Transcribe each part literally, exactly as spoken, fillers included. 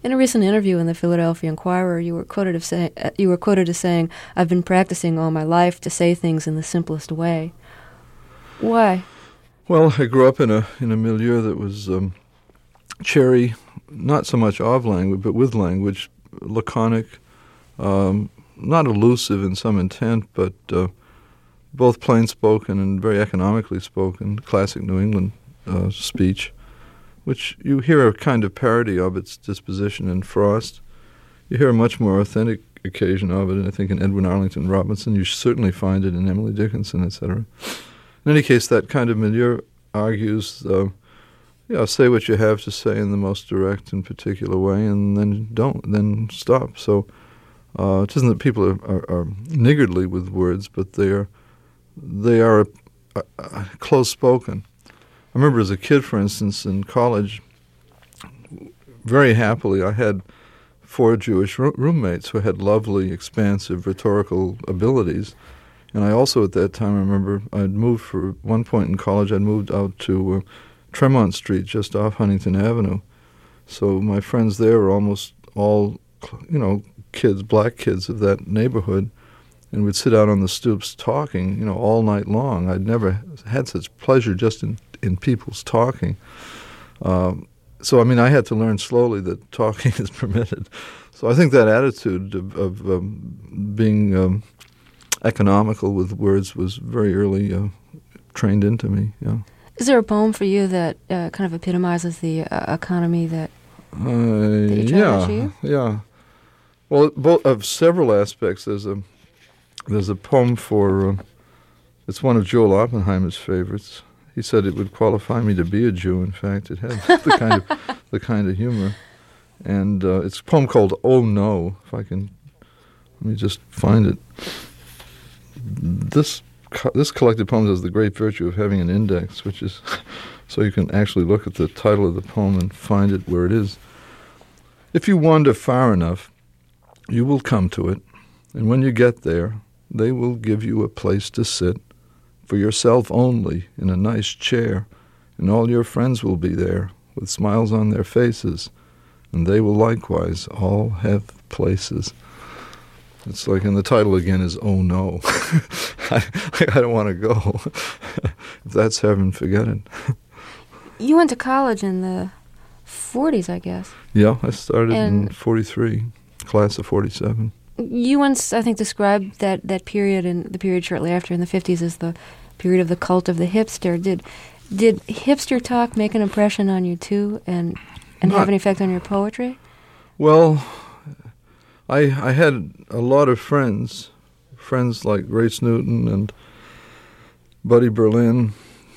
In a recent interview in the Philadelphia Inquirer, you were quoted as say, uh, you were quoted as saying, "I've been practicing all my life to say things in the simplest way." Why? Well, I grew up in a in a milieu that was um, cherry, not so much of language, but with language, laconic, um, not elusive in some intent, but uh, both plain-spoken and very economically spoken, classic New England uh, speech, which you hear a kind of parody of its disposition in Frost. You hear a much more authentic occasion of it, I think, in Edwin Arlington Robinson. You certainly find it in Emily Dickinson, et cetera. In any case, that kind of milieu argues, uh, yeah, say what you have to say in the most direct and particular way, and then don't, then stop. So uh, it isn't that people are, are, are niggardly with words, but they are they are uh, uh, close-spoken. I remember as a kid, for instance, in college, very happily, I had four Jewish ro- roommates who had lovely, expansive rhetorical abilities. And I also, at that time, I remember I'd moved for one point in college, I'd moved out to uh, Tremont Street, just off Huntington Avenue. So my friends there were almost all, you know, kids, black kids of that neighborhood, and we'd sit out on the stoops talking, you know, all night long. I'd never had such pleasure just in, in people's talking. Um, so, I mean, I had to learn slowly that talking is permitted. So I think that attitude of, of um, being um, economical with words was very early uh, trained into me, yeah. Is there a poem for you that uh, kind of epitomizes the uh, economy that, uh, that you try yeah, to achieve? Yeah. Well, both of several aspects. There's a there's a poem for, uh, it's one of Joel Oppenheimer's favorites. He said it would qualify me to be a Jew. In fact, it had the kind of the kind of humor, and uh, it's a poem called "Oh No." If I can, let me just find it. This co- this collected poems has the great virtue of having an index, which is so you can actually look at the title of the poem and find it where it is. If you wander far enough, you will come to it, and when you get there, they will give you a place to sit, for yourself only, in a nice chair, and all your friends will be there, with smiles on their faces, and they will likewise all have places. It's like, and the title again is "Oh No." I, I don't want to go. If that's heaven, forget it. You went to college in the forties, I guess. Yeah, I started and in forty-three, class of forty-seven. You once, I think, described that, that period and the period shortly after in the fifties as the period of the cult of the hipster. Did did hipster talk make an impression on you too, and and Not, have an effect on your poetry? Well, I I had a lot of friends, friends like Race Newton and Buddy Berlin,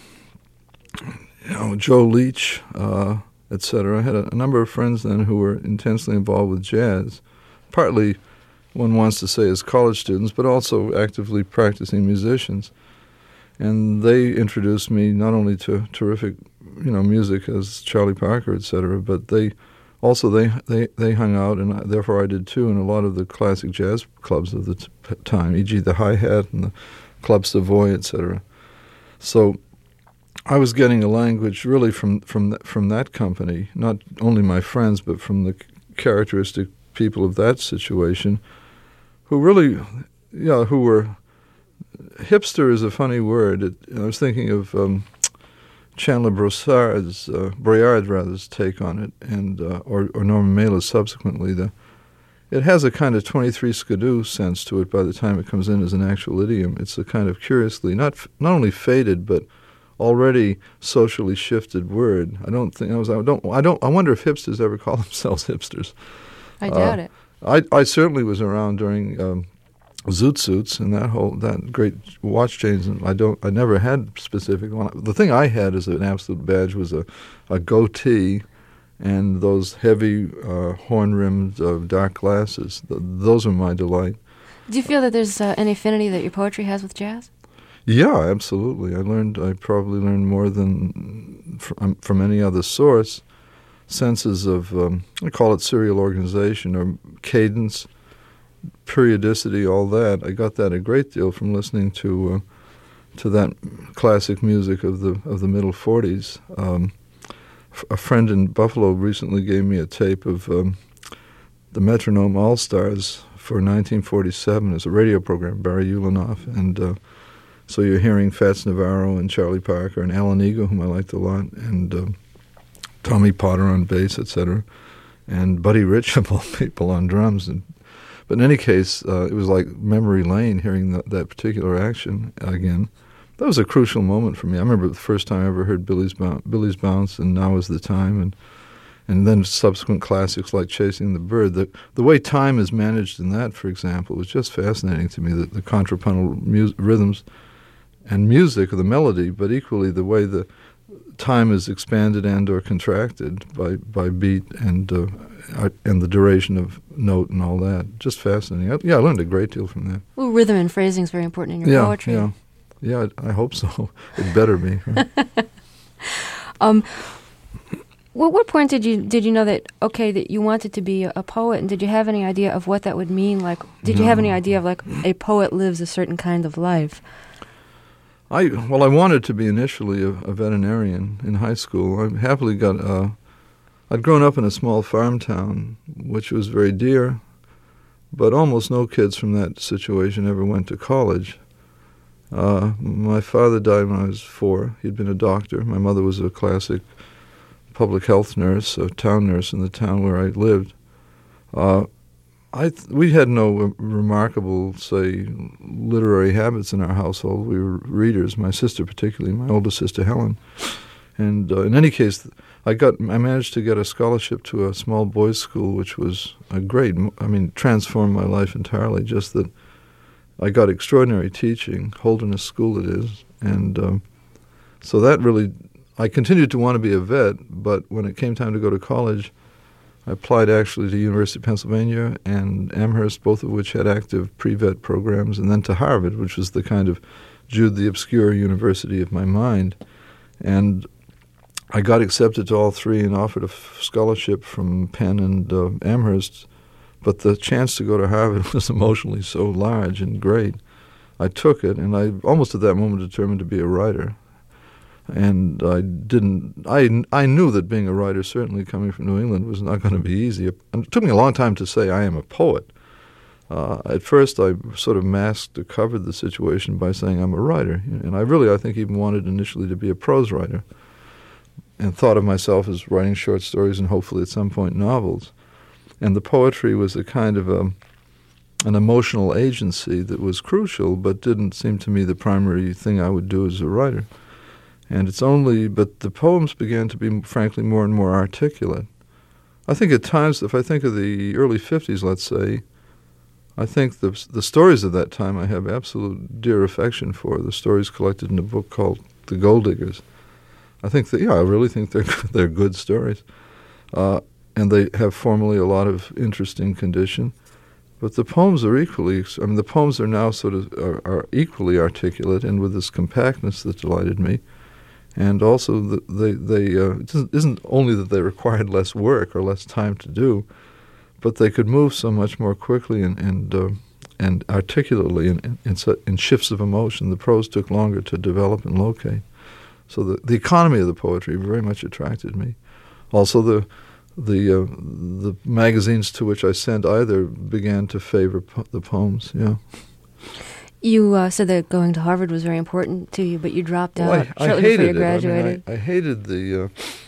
you know, Joe Leach, uh, et cetera. I had a, a number of friends then who were intensely involved with jazz, partly, one wants to say, as college students, but also actively practicing musicians. And they introduced me not only to terrific, you know, music as Charlie Parker, et cetera, but they also they they, they hung out, and I, therefore I did too, in a lot of the classic jazz clubs of the t- time, for example the Hi-Hat and the Club Savoy, et cetera. So I was getting a language really from from th- from that company, not only my friends, but from the characteristic people of that situation, who really, yeah, who were, hipster is a funny word. It, I was thinking of um, Chandler Brossard's, uh, Broyard rather's take on it, and uh, or, or Norman Mailer's subsequently. The, it has a kind of twenty-three skidoo sense to it by the time it comes in as an actual idiom. It's a kind of curiously, not not only faded, but already socially shifted word. I don't think, I was, I don't, I don't, I wonder if hipsters ever call themselves hipsters. I doubt uh, it. I, I certainly was around during um, Zoot Suits and that whole that great watch chains, and I don't I never had specific one. The thing I had as an absolute badge was a, a goatee and those heavy uh, horn-rimmed uh, dark glasses. Th- those are my delight. Do you feel that there's uh, any affinity that your poetry has with jazz? Yeah, absolutely. I learned I probably learned more than from, from any other source. Senses of, um, I call it serial organization or cadence, periodicity, all that. I got that a great deal from listening to uh, to that classic music of the of the middle forties. Um, f- a friend in Buffalo recently gave me a tape of um, the Metronome All-Stars for nineteen forty-seven as a radio program, Barry Ulanoff, and uh, so you're hearing Fats Navarro and Charlie Parker and Alan Eagle, whom I liked a lot, and uh, Tommy Potter on bass, et cetera, and Buddy Rich of all people on drums. And but in any case, uh, it was like memory lane hearing that, that particular action again. That was a crucial moment for me. I remember the first time I ever heard Billy's Bounce, Billy's Bounce and Now Is the Time, and and then subsequent classics like Chasing the Bird. The, the way time is managed in that, for example, was just fascinating to me, the, the contrapuntal mu- rhythms and music of the melody, but equally the way the time is expanded and or contracted by, by beat and uh, and the duration of note and all that. Just fascinating. I, yeah, I learned a great deal from that. Well, rhythm and phrasing is very important in your yeah, poetry. Yeah, yeah, I, I hope so. It better be. Right? um, Well, what point did you did you know that, okay, that you wanted to be a, a poet, and did you have any idea of what that would mean? Like, did no. you have any idea of, like, a poet lives a certain kind of life? I Well, I wanted to be initially a, a veterinarian in high school. I happily got, uh, I'd grown up in a small farm town, which was very dear, but almost no kids from that situation ever went to college. Uh, my father died when I was four. He'd been a doctor. My mother was a classic public health nurse, a town nurse in the town where I lived. Uh, I th- we had no re- remarkable, say, literary habits in our household. We were readers, my sister particularly, my older sister Helen. And uh, in any case, I got I managed to get a scholarship to a small boys' school, which was a great, I mean, transformed my life entirely. Just that I got extraordinary teaching, Holderness School it is, and um, so that really. I continued to want to be a vet, but when it came time to go to college, I applied actually to University of Pennsylvania and Amherst, both of which had active pre-vet programs, and then to Harvard, which was the kind of Jude the Obscure university of my mind. And I got accepted to all three and offered a f- scholarship from Penn and uh, Amherst, but the chance to go to Harvard was emotionally so large and great. I took it, and I almost at that moment determined to be a writer. And I didn't. I I knew that being a writer, certainly coming from New England, was not going to be easy. It took me a long time to say I am a poet. Uh, at first, I sort of masked or covered the situation by saying I'm a writer, and I really, I think, even wanted initially to be a prose writer, and thought of myself as writing short stories and hopefully at some point novels. And the poetry was a kind of a, an emotional agency that was crucial, but didn't seem to me the primary thing I would do as a writer. And it's only, but the poems began to be, frankly, more and more articulate. I think at times, if I think of the early fifties, let's say, I think the the stories of that time I have absolute dear affection for, the stories collected in a book called The Gold Diggers. I think that, yeah, I really think they're, they're good stories. Uh, and they have formally a lot of interesting condition. But the poems are equally, I mean, the poems are now sort of, are, are equally articulate and with this compactness that delighted me. And also, the, they, they uh, it isn't, isn't only that they required less work or less time to do, but they could move so much more quickly and and, uh, and articulately in, in, in, in shifts of emotion. The prose took longer to develop and locate. So the, the economy of the poetry very much attracted me. Also, the the uh, the magazines to which I sent either began to favor po- the poems. Yeah. You uh, said that going to Harvard was very important to you, but you dropped out well, I, shortly I before you it. graduated. I, mean, I, I hated the. Uh,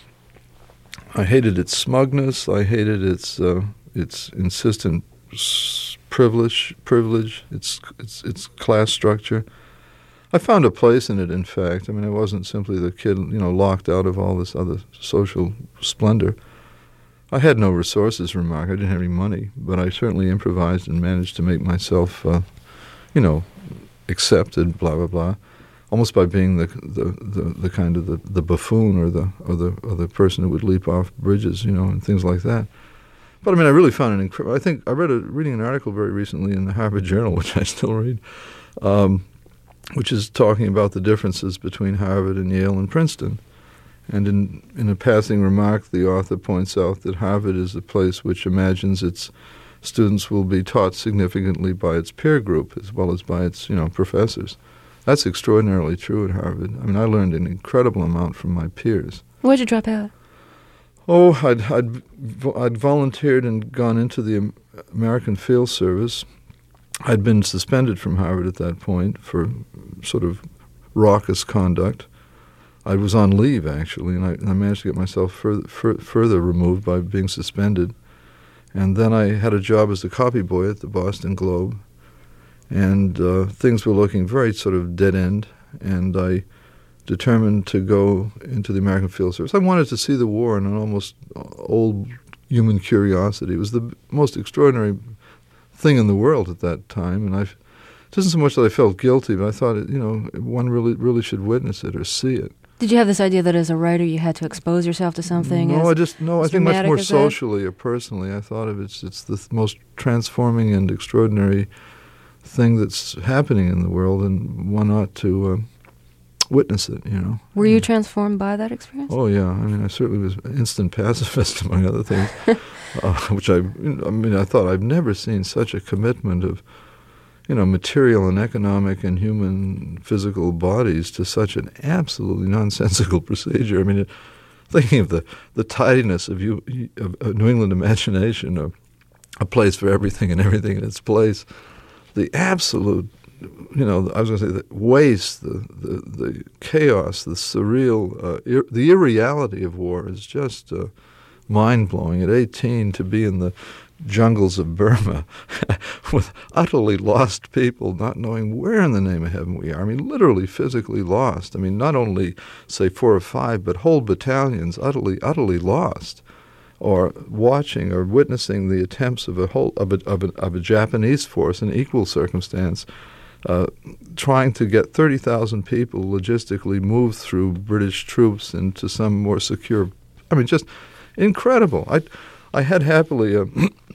I hated its smugness. I hated its uh, its insistent s- privilege, privilege. Its its its class structure. I found a place in it. In fact, I mean, I wasn't simply the kid, you know, locked out of all this other social splendor. I had no resources, remark. I didn't have any money, but I certainly improvised and managed to make myself, uh, you know, accepted. Blah blah blah. Almost by being the the, the, the kind of the, the buffoon or the or the or the person who would leap off bridges, you know, and things like that. But I mean, I really found it incredible. I think I read a reading an article very recently in the Harvard Journal, which I still read, um, which is talking about the differences between Harvard and Yale and Princeton. And in in a passing remark, the author points out that Harvard is a place which imagines its students will be taught significantly by its peer group as well as by its, you know, professors. That's extraordinarily true at Harvard. I mean, I learned an incredible amount from my peers. Why'd you drop out? Oh, I'd I'd I'd volunteered and gone into the American Field Service. I'd been suspended from Harvard at that point for sort of raucous conduct. I was on leave, actually, and I, and I managed to get myself further, fur, further removed by being suspended. And then I had a job as a copy boy at the Boston Globe, and uh, things were looking very sort of dead end, and I determined to go into the American Field Service. I wanted to see the war in an almost old human curiosity. It was the most extraordinary thing in the world at that time, and I, it isn't so much that I felt guilty, but I thought, it, you know, one really really should witness it or see it. Did you have this idea that as a writer you had to expose yourself to something? No, as, I just no. I think much more socially that? or personally. I thought of it, it's it's the th- most transforming and extraordinary thing that's happening in the world, and one ought to uh, witness it. You know. Were you transformed by that experience? Oh yeah. I mean, I certainly was an instant pacifist, among other things. uh, which I, I mean, I thought I've never seen such a commitment of, you know, material and economic and human physical bodies to such an absolutely nonsensical procedure. I mean, it, thinking of the, the tidiness of, you, of, of New England imagination, of a place for everything and everything in its place, the absolute, you know, I was going to say the waste, the, the, the chaos, the surreal, uh, ir- the irreality of war is just uh, mind-blowing. At eighteen, to be in the jungles of Burma with utterly lost people, not knowing where in the name of heaven we are. I mean, literally, physically lost. I mean, not only, say, four or five, but whole battalions utterly, utterly lost. Or watching or witnessing the attempts of a whole of a, of a, of a Japanese force in equal circumstance, uh, trying to get thirty thousand people logistically moved through British troops into some more secure. I mean, just incredible. I I had happily a,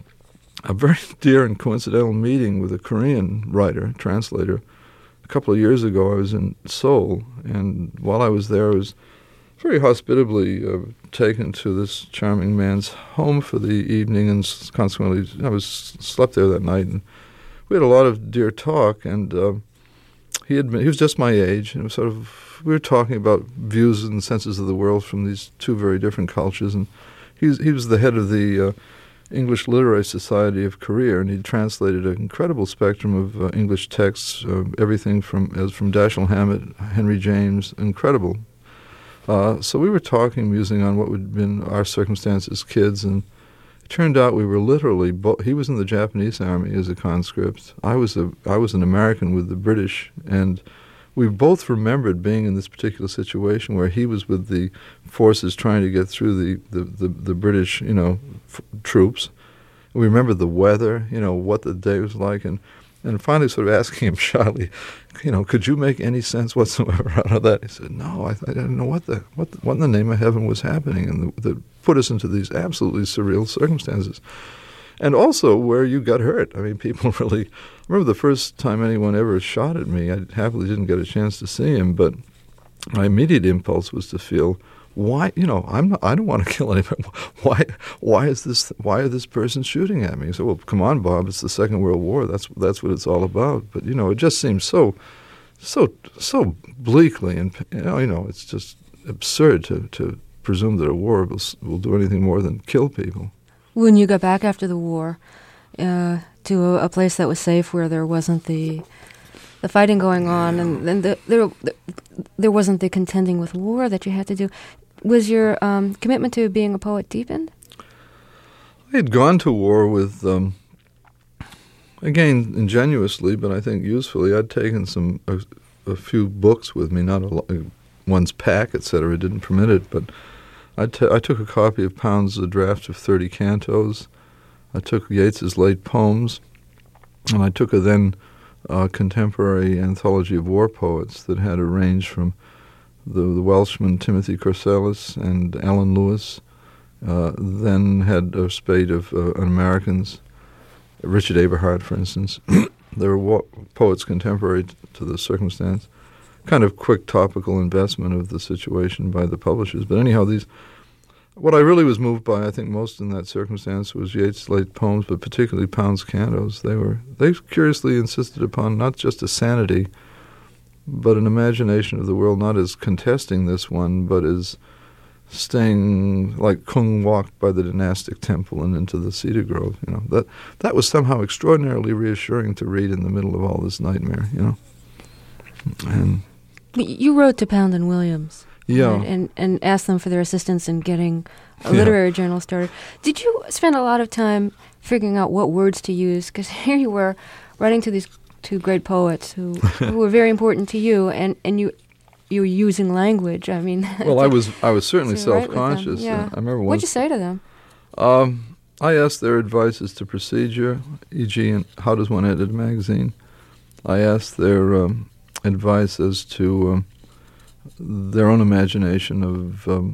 a very dear and coincidental meeting with a Korean writer, translator. A couple of years ago, I was in Seoul, and while I was there, I was very hospitably uh, taken to this charming man's home for the evening, and consequently, I was slept there that night, and we had a lot of dear talk. And uh, he had been, he was just my age, and it was sort of we were talking about views and senses of the world from these two very different cultures. And he was, he was the head of the uh, English Literary Society of Korea, and he translated an incredible spectrum of uh, English texts, uh, everything from as from Dashiell Hammett, Henry James, incredible. Uh, so we were talking, musing on what would have been our circumstances as kids, and it turned out we were literally bo- he was in the Japanese army as a conscript. I was a I was an American with the British, and we both remembered being in this particular situation where he was with the forces trying to get through the the, the, the British, you know, f- troops. We remembered the weather, you know, what the day was like, and and finally sort of asking him shyly, you know, could you make any sense whatsoever out of that? He said, no, I, I didn't know what the what the, what in the name of heaven was happening, and the, that put us into these absolutely surreal circumstances. And also where you got hurt. I mean, people really, I remember the first time anyone ever shot at me, I happily didn't get a chance to see him, but my immediate impulse was to feel, why, you know, I'm not, I don't want to kill anybody. Why, why is this, why is this person shooting at me? He said, well, come on, Bob, it's the Second World War. That's, that's what it's all about. But, you know, it just seems so, so, so bleakly, and, you know, you know, it's just absurd to, to presume that a war will, will do anything more than kill people. When you got back after the war uh, to a, a place that was safe, where there wasn't the the fighting going on, and, and the, there there wasn't the contending with war that you had to do, was your um, commitment to being a poet deepened? I had gone to war with, um, again, ingenuously, but I think usefully. I'd taken some a, a few books with me, not a lot, one's pack, et cetera. It didn't permit it, but I, t- I took a copy of Pound's A Draft of thirty Cantos. I took Yeats's late poems, and I took a then uh, contemporary anthology of war poets that had a range from the, the Welshman Timothy Corsellis and Alan Lewis, uh, then had a spate of uh, Americans, Richard Aberhart, for instance. They were wa- poets contemporary t- to the circumstance. Kind of quick topical investment of the situation by the publishers. But anyhow, these, what I really was moved by, I think most in that circumstance, was Yeats' late poems, but particularly Pound's cantos. They were, they curiously insisted upon not just a sanity, but an imagination of the world, not as contesting this one, but as staying like Kung walked by the dynastic temple and into the cedar grove. You know, that that was somehow extraordinarily reassuring to read in the middle of all this nightmare. You know, and you wrote to Pound and Williams, yeah, right? and and asked them for their assistance in getting a Yeah. literary journal started. Did you spend a lot of time figuring out what words to use? Because here you were writing to these two great poets who who were very important to you, and and you. You were using language. I mean, well, I was I was certainly to write with them, self-conscious. yeah. Uh, I remember What'd once. you say to them? Um, I asked their advice as to procedure, for example, in how does one edit a magazine. I asked their um, advice as to um, their own imagination of um,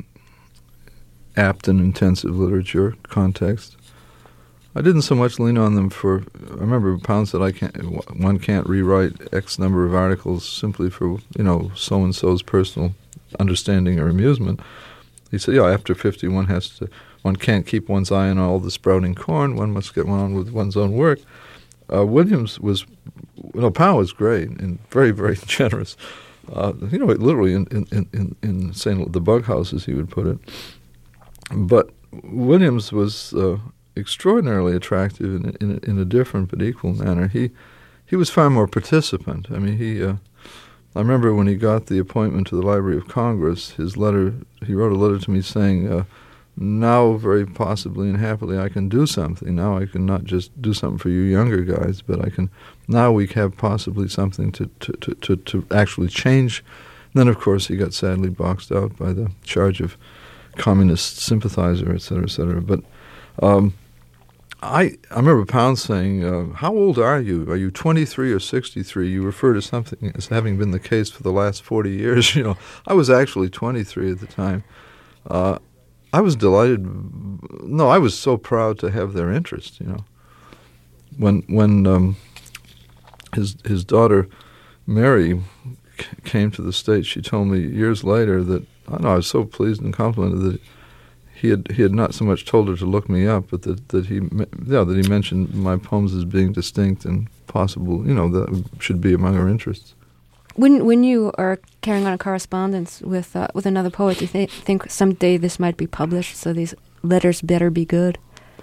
apt and intensive literature context. I didn't so much lean on them for. I remember Pound said, "I can't. One can't rewrite X number of articles simply for you know so and so's personal understanding or amusement." He said, "Yeah, after fifty, one has to. One can't keep one's eye on all the sprouting corn. One must get on with one's own work." Uh, Williams was, no, Pound was great and very, very generous. Uh, you know, literally in in in in Saint the bug house, as he would put it. But Williams was. Uh, extraordinarily attractive in, in in a different but equal manner. He he was far more participant. I mean, he. Uh, I remember when he got the appointment to the Library of Congress, his letter. He wrote a letter to me saying, uh, "Now, very possibly and happily, I can do something. Now I can not just do something for you younger guys, but I can. Now we have possibly something to to to to, to actually change." And then, of course, he got sadly boxed out by the charge of communist sympathizer, et cetera, et cetera. But. Um, I, I remember Pound saying, uh, how old are you? Are you twenty-three or sixty-three? You refer to something as having been the case for the last forty years. You know, I was actually twenty-three at the time. Uh, I was delighted. No, I was so proud to have their interest, you know. When when um, his his daughter, Mary, c- came to the States, she told me years later that, I know, I was so pleased and complimented that He had he had not so much told her to look me up, but that, that he yeah that he mentioned my poems as being distinct and possible, you know, that should be among her interests. When when you are carrying on a correspondence with uh, with another poet, do you th- think someday this might be published? So these letters better be good.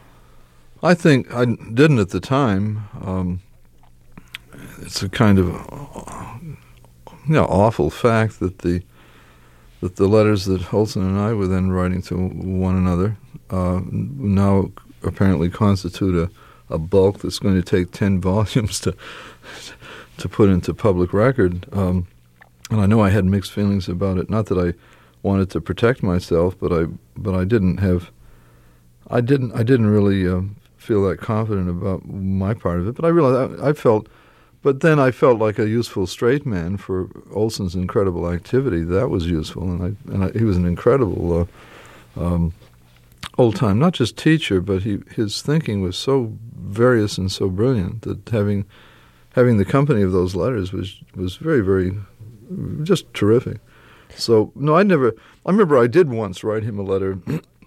I think I didn't at the time. Um, it's a kind of you know awful fact that the. that the letters that Olson and I were then writing to one another uh, now apparently constitute a, a bulk that's going to take ten volumes to to put into public record. Um, and I know I had mixed feelings about it. Not that I wanted to protect myself, but I but I didn't have I didn't I didn't really uh, feel that confident about my part of it. But I realized I, I felt. But then I felt like a useful straight man for Olson's incredible activity. That was useful, and I and I, he was an incredible uh, um, old-time, not just teacher, but he his thinking was so various and so brilliant that having having the company of those letters was was very, very just terrific. So no, I never. I remember I did once write him a letter.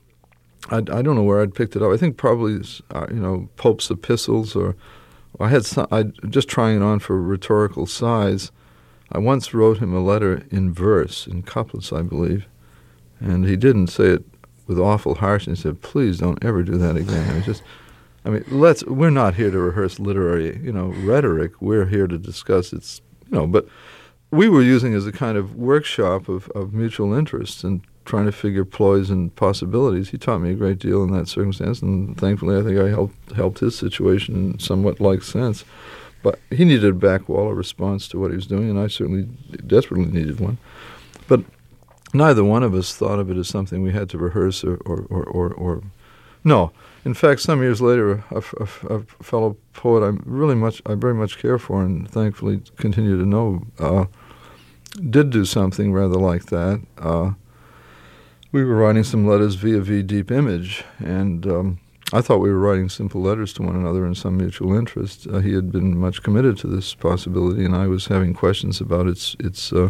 I, I don't know where I'd picked it up. I think probably uh, you know Pope's epistles or. I had some, I just trying it on for rhetorical size. I once wrote him a letter in verse, in couplets, I believe, and he didn't say it with awful harshness. He said, "Please don't ever do that again." I was just, I mean, let's. We're not here to rehearse literary, you know, rhetoric. We're here to discuss its, you know. But we were using it as a kind of workshop of, of mutual interest and trying to figure ploys and possibilities. He taught me a great deal in that circumstance, and thankfully I think I helped helped his situation in somewhat like sense. But he needed a back wall, a response to what he was doing, and I certainly desperately needed one. But neither one of us thought of it as something we had to rehearse or... or, or, or, or no. In fact, some years later, a, a, a fellow poet I really much, I very much care for and thankfully continue to know, uh, did do something rather like that. Uh, We were writing some letters via V Deep Image, and um, I thought we were writing simple letters to one another in some mutual interest. Uh, he had been much committed to this possibility, and I was having questions about its its uh,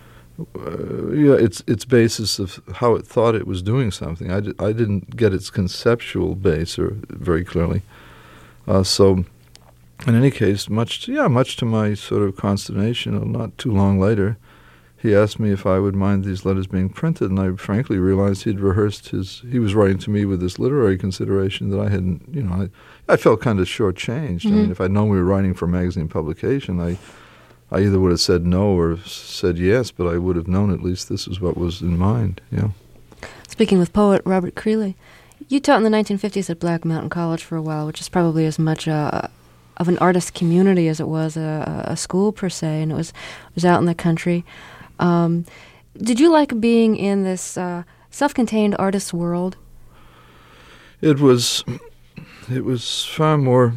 uh, yeah its its basis of how it thought it was doing something. I, di- I didn't get its conceptual base or very clearly. Uh, so, in any case, much to, yeah much to my sort of consternation, not too long later, he asked me if I would mind these letters being printed, and I frankly realized he'd rehearsed his, he was writing to me with this literary consideration that I hadn't, you know, I, I felt kind of shortchanged. Mm-hmm. I mean, if I'd known we were writing for magazine publication, I I either would have said no or said yes, but I would have known at least this is what was in mind, yeah. Speaking with poet Robert Creeley, you taught in the nineteen fifties at Black Mountain College for a while, which is probably as much a, of an artist community as it was a, a school per se, and it was it was out in the country. Um, did you like being in this uh, self-contained artist world? It was, it was far more.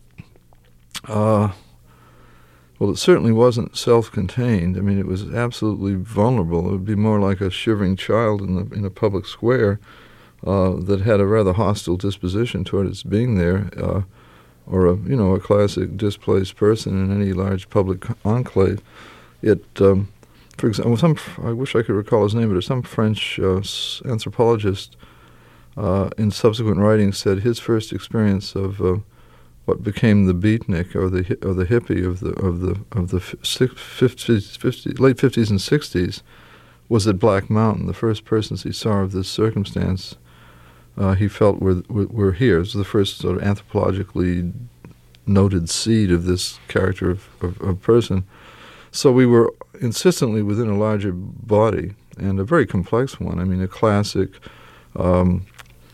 uh, well, it certainly wasn't self-contained. I mean, it was absolutely vulnerable. It would be more like a shivering child in the in a public square uh, that had a rather hostile disposition toward its being there. Uh, or a you know a classic displaced person in any large public enclave. It, um, for example, some I wish I could recall his name, but some French uh, anthropologist uh, in subsequent writings said his first experience of uh, what became the beatnik or the or the hippie of the of the of the fifties, fifties, late fifties and sixties was at Black Mountain. The first persons he saw of this circumstance, Uh, he felt were, were were here. It was the first sort of anthropologically noted seed of this character of, of, of person. So we were insistently within a larger body, and a very complex one. I mean, a classic, um,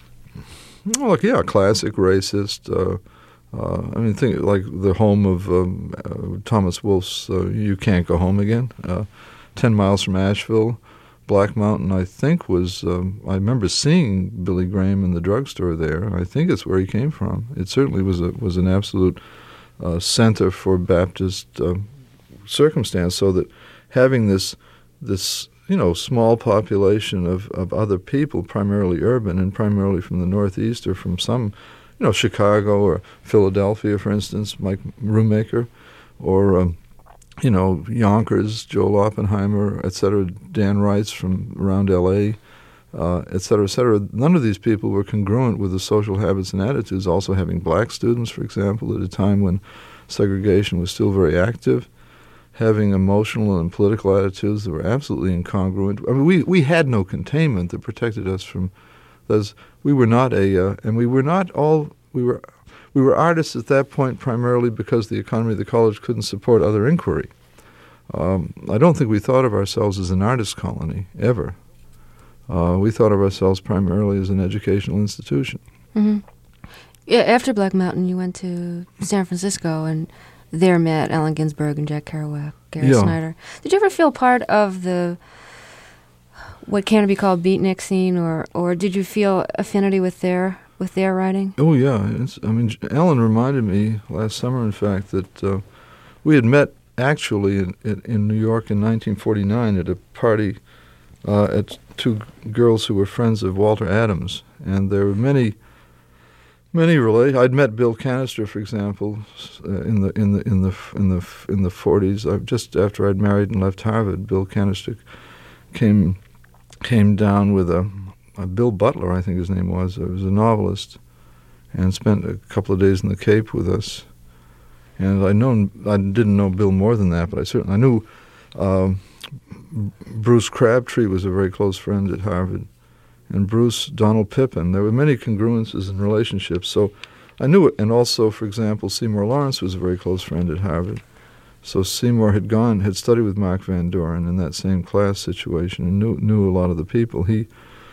like yeah, classic racist. Uh, uh, I mean, think like the home of um, uh, Thomas Wolfe's uh, "You Can't Go Home Again," uh, ten miles from Asheville. Black Mountain, I think, was, um, I remember seeing Billy Graham in the drugstore there, and I think it's where he came from. It certainly was a, was an absolute uh, center for Baptist uh, circumstance, so that having this, this you know, small population of, of other people, primarily urban and primarily from the Northeast or from some, you know, Chicago or Philadelphia, for instance, Mike Roommaker, or um, you know, Yonkers, Joel Oppenheimer, et cetera, Dan Wrights from around L A, uh, et cetera, et cetera. None of these people were congruent with the social habits and attitudes. Also having black students, for example, at a time when segregation was still very active, having emotional and political attitudes that were absolutely incongruent. I mean, we, we had no containment that protected us from those. We were not a, uh, and we were not all, we were... We were artists at that point primarily because the economy of the college couldn't support other inquiry. Um, I don't think we thought of ourselves as an artist colony, ever. Uh, we thought of ourselves primarily as an educational institution. Mm-hmm. Yeah, after Black Mountain, you went to San Francisco and there met Allen Ginsberg and Jack Kerouac, Gary yeah. Snyder. Did you ever feel part of the, what can be called beatnik scene, or, or did you feel affinity with their with their writing? Oh, yeah. It's, I mean, Alan reminded me last summer, in fact, that uh, we had met actually in, in, in New York in nineteen forty-nine at a party uh, at two girls who were friends of Walter Adams. And there were many, many relate. I'd met Bill Canister, for example, uh, in the in the in the in the in the forties. Uh, just after I'd married and left Harvard, Bill Canister came came down with a Uh, Bill Butler, I think his name was. He was a novelist, and spent a couple of days in the Cape with us. And I known I didn't know Bill more than that, but I certainly I knew um, Bruce Crabtree was a very close friend at Harvard, and Bruce Donald Pippin. There were many congruences in relationships, so I knew it. And also, for example, Seymour Lawrence was a very close friend at Harvard. So Seymour had gone had studied with Mark Van Doren in that same class situation, and knew knew a lot of the people. He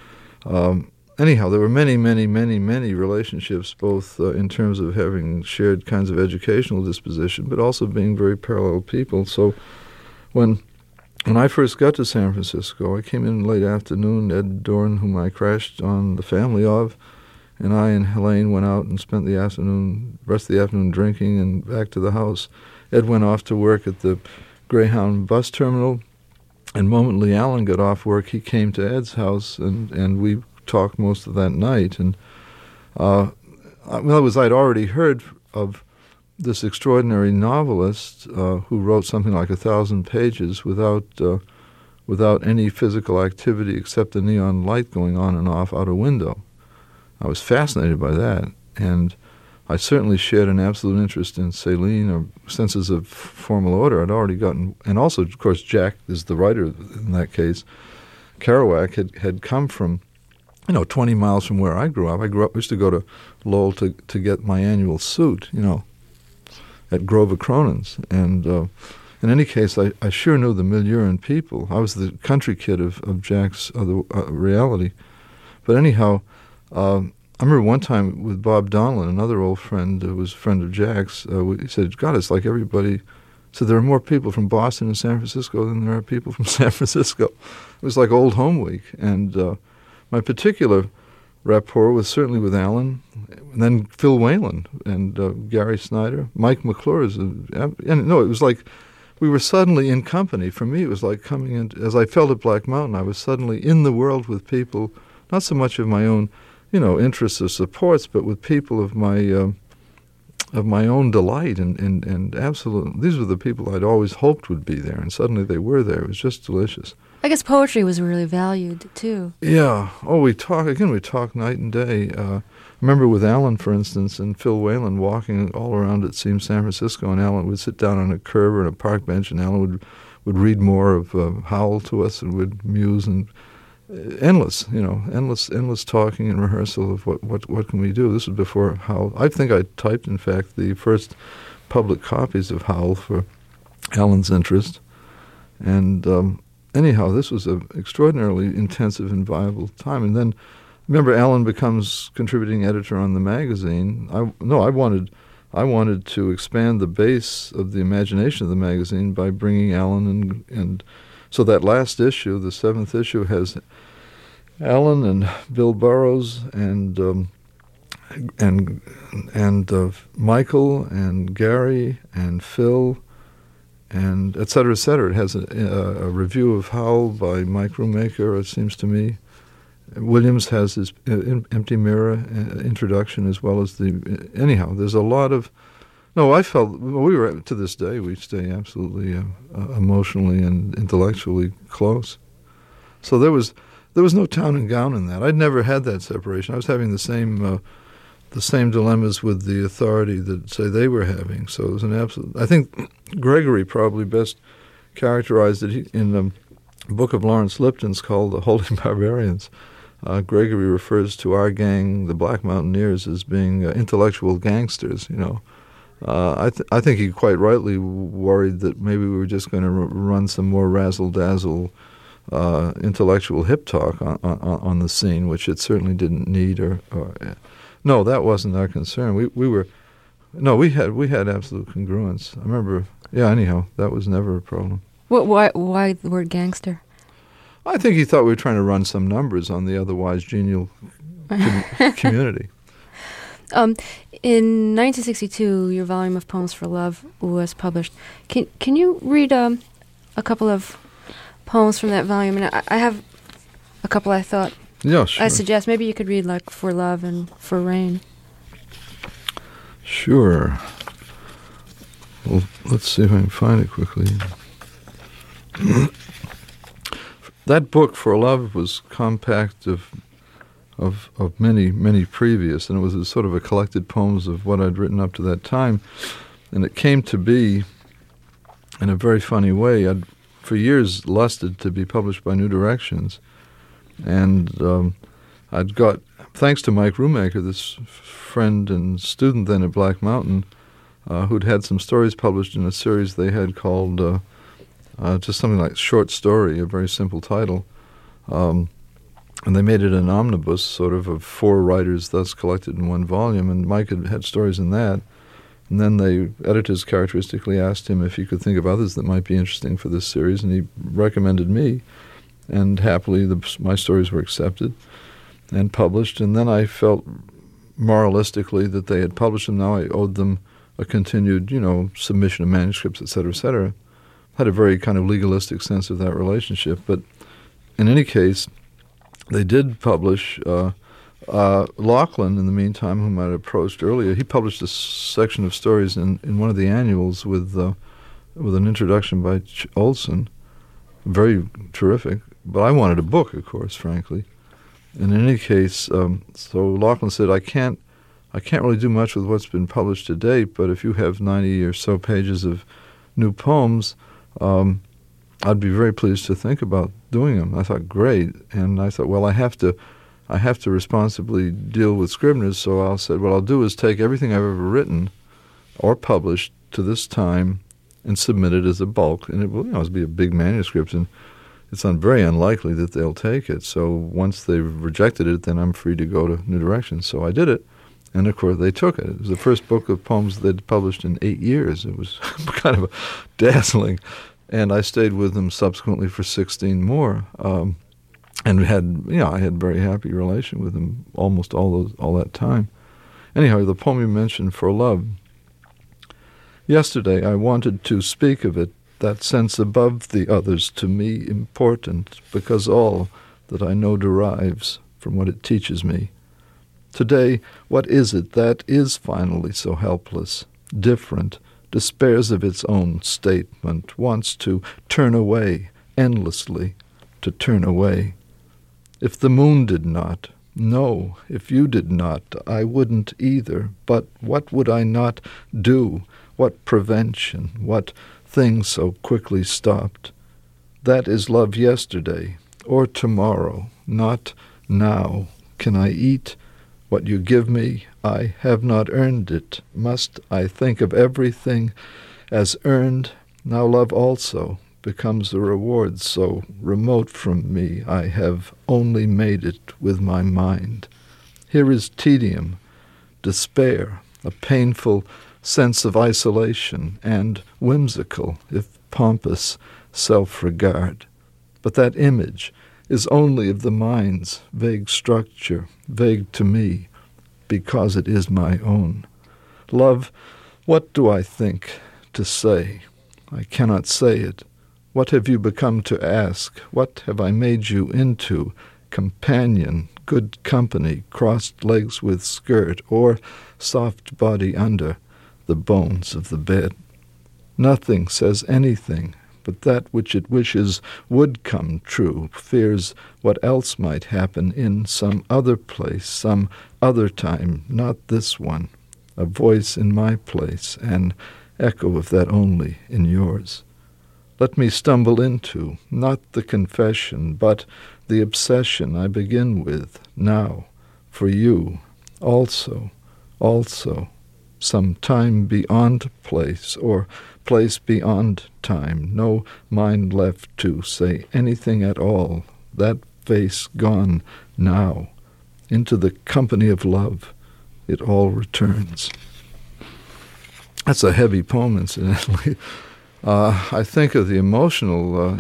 Um, anyhow, there were many, many, many, many relationships, both uh, in terms of having shared kinds of educational disposition, but also being very parallel people. So when when I first got to San Francisco, I came in late afternoon. Ed Dorn, whom I crashed on the family of, and I and Helene went out and spent the afternoon, rest of the afternoon drinking and back to the house. Ed went off to work at the Greyhound bus terminal. And momently Alan got off work, he came to Ed's house, and, and we talked most of that night. And uh, well, it was I'd already heard of this extraordinary novelist uh, who wrote something like a thousand pages without uh, without any physical activity except the neon light going on and off out a window. I was fascinated by that, and I certainly shared an absolute interest in Céline or senses of formal order. I'd already gotten, and also, of course, Jack is the writer in that case. Kerouac had, had come from, you know, twenty miles from where I grew up. I grew up, I used to go to Lowell to, to get my annual suit, you know, at Grover Cronin's. And uh, in any case, I, I sure knew the milieu and people. I was the country kid of, of Jack's other uh, reality. But anyhow, um, I remember one time with Bob Donlin, another old friend who was a friend of Jack's, uh, he said, God, it's like everybody, so there are more people from Boston and San Francisco than there are people from San Francisco. It was like old home week. And uh, my particular rapport was certainly with Alan, and then Phil Whalen and uh, Gary Snyder, Mike McClure. Is a, and no, it was like we were suddenly in company. For me, it was like coming in, as I felt at Black Mountain, I was suddenly in the world with people, not so much of my own, you know, interests or supports, but with people of my uh, of my own delight and, and, and absolute. These were the people I'd always hoped would be there, and suddenly they were there. It was just delicious. I guess poetry was really valued, too. Yeah. Oh, we talk, again, we talk night and day. Uh, I remember with Alan, for instance, and Phil Whalen walking all around, it seemed, San Francisco, and Alan would sit down on a curb or on a park bench, and Alan would, would read more of uh, Howell to us and would muse, and uh, endless, you know, endless endless talking and rehearsal of what, what, what can we do. This was before Howell. I think I typed, in fact, the first public copies of Howell for Alan's interest. And um, anyhow, this was an extraordinarily intensive and viable time. And then, remember, Alan becomes contributing editor on the magazine. I, no, I wanted, I wanted to expand the base of the imagination of the magazine by bringing Alan and and so that last issue, the seventh issue, has Alan and Bill Burroughs and um, and and uh, Michael and Gary and Phil and et cetera, et cetera. It has a, a, a review of Howell by Mike Rumaker, it seems to me. Williams has his uh, in, Empty Mirror uh, introduction, as well as the... Uh, anyhow, there's a lot of... No, I felt... Well, we were, to this day, we stay absolutely uh, uh, emotionally and intellectually close. So there was there was no town and gown in that. I'd never had that separation. I was having the same... Uh, the same dilemmas with the authority that, say, they were having. So it was an absolute... I think Gregory probably best characterized it in the book of Lawrence Lipton's called The Holy Barbarians. Uh, Gregory refers to our gang, the Black Mountaineers, as being uh, intellectual gangsters, you know. Uh, I, th- I think he quite rightly worried that maybe we were just going to r- run some more razzle-dazzle uh, intellectual hip talk on, on, on the scene, which it certainly didn't need or... or No, that wasn't our concern. We we were, no, we had we had absolute congruence. I remember, yeah. Anyhow, that was never a problem. What? Why? Why the word gangster? I think he thought we were trying to run some numbers on the otherwise genial com- community. Um, in nineteen sixty-two, your volume of Poems for Love was published. Can Can you read um, a couple of poems from that volume? And I, I have a couple I thought. Yeah, sure. I suggest maybe you could read like For Love and For Rain. Sure. Well, let's see if I can find it quickly. That book, For Love, was compact of of of many, many previous, and it was a sort of a collected poems of what I'd written up to that time. And it came to be in a very funny way. I'd for years lusted to be published by New Directions. And um, I'd got, thanks to Mike Rumaker, this f- friend and student then at Black Mountain, uh, who'd had some stories published in a series they had called uh, uh, just something like Short Story, a very simple title. Um, and they made it an omnibus, sort of, of four writers thus collected in one volume, and Mike had had stories in that. And then the editors characteristically asked him if he could think of others that might be interesting for this series, and he recommended me. And happily, the, my stories were accepted and published. And then I felt moralistically that they had published them. Now I owed them a continued, you know, submission of manuscripts, et cetera, et cetera. Had a very kind of legalistic sense of that relationship. But in any case, they did publish uh, uh, Lachlan, in the meantime, whom I'd approached earlier. He published a section of stories in, in one of the annuals with uh, with an introduction by Ch- Olson. Very terrific. But I wanted a book, of course, frankly. And in any case, um, so Lachlan said, I can't I can't really do much with what's been published to date, but if you have ninety or so pages of new poems, um, I'd be very pleased to think about doing them. I thought, great. And I thought, well, I have to I have to responsibly deal with Scribner's, so I said, what I'll do is take everything I've ever written or published to this time and submit it as a bulk. And it will, you know, it'll be a big manuscript, and it's un- very unlikely that they'll take it. So once they've rejected it, then I'm free to go to New Directions. So I did it, and of course they took it. It was the first book of poems they'd published in eight years. It was kind of dazzling. And I stayed with them subsequently for sixteen more. Um, And we had, you know, I had a very happy relation with him almost all those, all that time. Anyhow, the poem you mentioned, For Love. Yesterday I wanted to speak of it, that sense above the others to me important, because all that I know derives from what it teaches me. Today, what is it that is finally so helpless, different, despairs of its own statement, wants to turn away, endlessly, to turn away? If the moon did not, no, if you did not, I wouldn't either. But what would I not do? What prevention? What thing so quickly stopped? That is love yesterday, or tomorrow, not now. Can I eat what you give me? I have not earned it. Must I think of everything as earned? Now love also becomes a reward so remote from me, I have only made it with my mind. Here is tedium, despair, a painful sense of isolation, and whimsical, if pompous, self-regard. But that image is only of the mind's vague structure, vague to me, because it is my own. Love, what do I think to say? I cannot say it. What have you become to ask? What have I made you into? Companion, good company, crossed legs with skirt, or soft body under the bones of the bed? Nothing says anything, but that which it wishes would come true, fears what else might happen in some other place, some other time, not this one, a voice in my place, an echo of that only in yours. Let me stumble into, not the confession, but the obsession I begin with now, for you, also, also, some time beyond place, or place beyond time, no mind left to say anything at all, that face gone now, into the company of love, it all returns. That's a heavy poem, incidentally. Uh, I think of the emotional. Uh,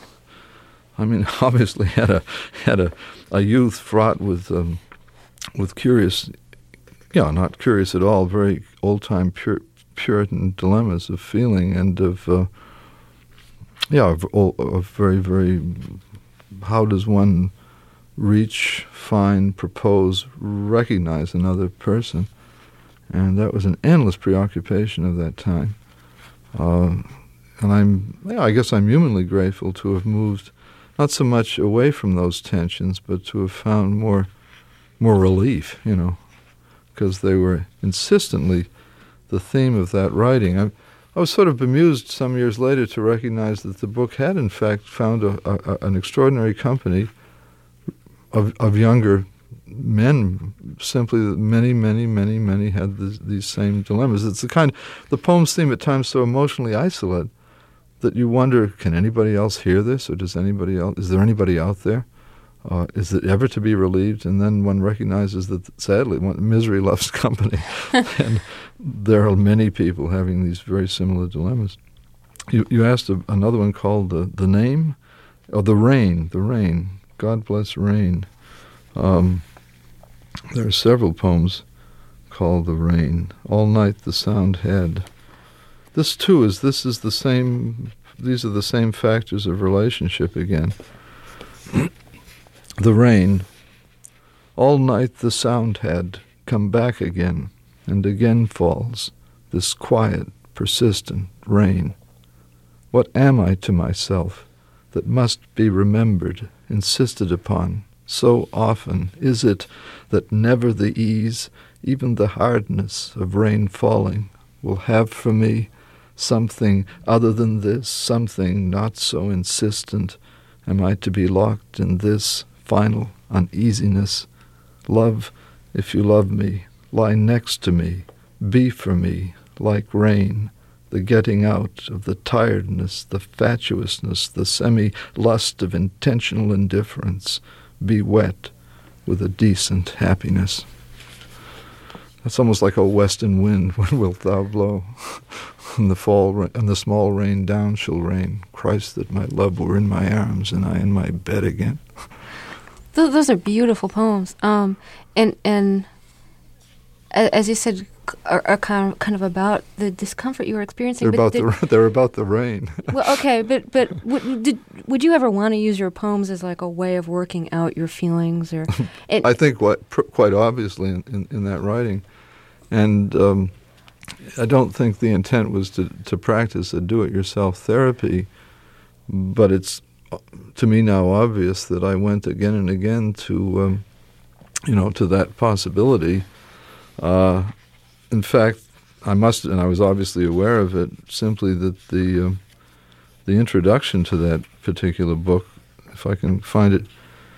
I mean, obviously had a had a, a youth fraught with um, with curious, yeah, not curious at all, very old time Pur- Puritan dilemmas of feeling and of uh, yeah, of, of very very. How does one reach, find, propose, recognize another person? And that was an endless preoccupation of that time. Uh, And I'm, yeah, I guess I'm humanly grateful to have moved, not so much away from those tensions, but to have found more, more relief, you know, because they were insistently the theme of that writing. I, I was sort of bemused some years later to recognize that the book had, in fact, found a, a, an extraordinary company of, of younger men. Simply that many, many, many, many had this, these same dilemmas. It's the kind, the poems seem at times so emotionally isolate that you wonder, can anybody else hear this, or does anybody else, is there anybody out there? Uh, is it ever to be relieved? And then one recognizes that, sadly, one, misery loves company. And there are many people having these very similar dilemmas. You you asked a, another one called The, the Name? Oh, The Rain, The Rain. God Bless Rain. Um, there are several poems called The Rain. All night the sound had. This too is this is the same. These are the same factors of relationship again. The rain. All night the sound had come back again, and again falls this quiet, persistent rain. What am I to myself that must be remembered, insisted upon so often? Is it that never the ease, even the hardness of rain falling will have for me something other than this, something not so insistent. Am I to be locked in this final uneasiness? Love, if you love me, lie next to me, be for me like rain, the getting out of the tiredness, the fatuousness, the semi-lust of intentional indifference. Be wet with a decent happiness. That's almost like a western wind. When wilt thou blow? And the fall and the small rain down shall rain. Christ, that my love were in my arms and I in my bed again. Th- those are beautiful poems. Um, and and as you said, are, are kind of kind of about the discomfort you were experiencing. They're but about did, the they're about the rain. Well, okay, but but would did, would you ever want to use your poems as like a way of working out your feelings, or? I think what, pr- quite obviously in, in, in that writing, and um, I don't think the intent was to to practice a do-it-yourself therapy, but it's to me now obvious that I went again and again to um, you know to that possibility. Uh, in fact, I must, and I was obviously aware of it, simply that the uh, the introduction to that particular book, if I can find it,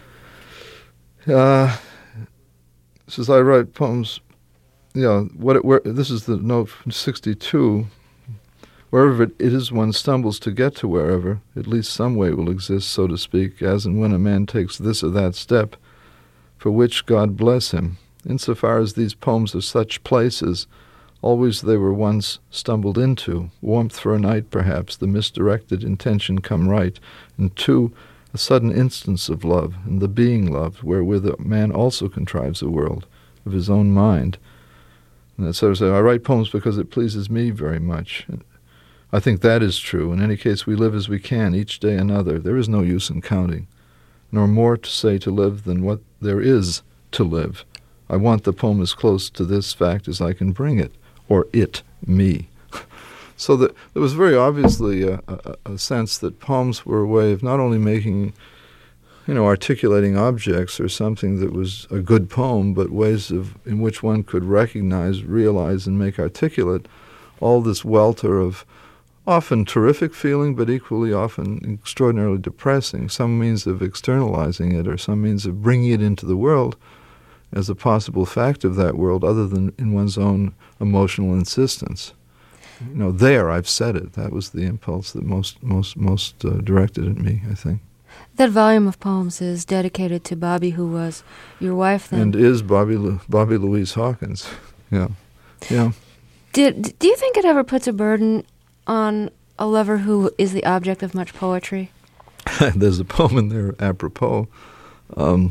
uh, says I write poems. You know, what it, where, this is the note from sixty-two. Wherever it is one stumbles to get to wherever, at least some way will exist, so to speak, as and when a man takes this or that step, for which God bless him. Insofar as these poems are such places, always they were once stumbled into, warmth for a night perhaps, the misdirected intention come right, and two, a sudden instance of love, and the being loved, wherewith a man also contrives a world of his own mind. And that's sort of say, I write poems because it pleases me very much. I think that is true. In any case, we live as we can, each day another. There is no use in counting, nor more to say to live than what there is to live. I want the poem as close to this fact as I can bring it, or it, me. So that there was very obviously a, a, a sense that poems were a way of not only making, you know, articulating objects or something that was a good poem, but ways of in which one could recognize, realize, and make articulate all this welter of often terrific feeling, but equally often extraordinarily depressing, some means of externalizing it or some means of bringing it into the world as a possible fact of that world other than in one's own emotional insistence. You know, there, I've said it. That was the impulse that most most most uh, directed at me, I think. That volume of poems is dedicated to Bobby, who was your wife then. And is Bobby Lu- Bobby Louise Hawkins. Yeah, yeah. Did do you think it ever puts a burden on a lover who is the object of much poetry? There's a poem in there apropos. Um,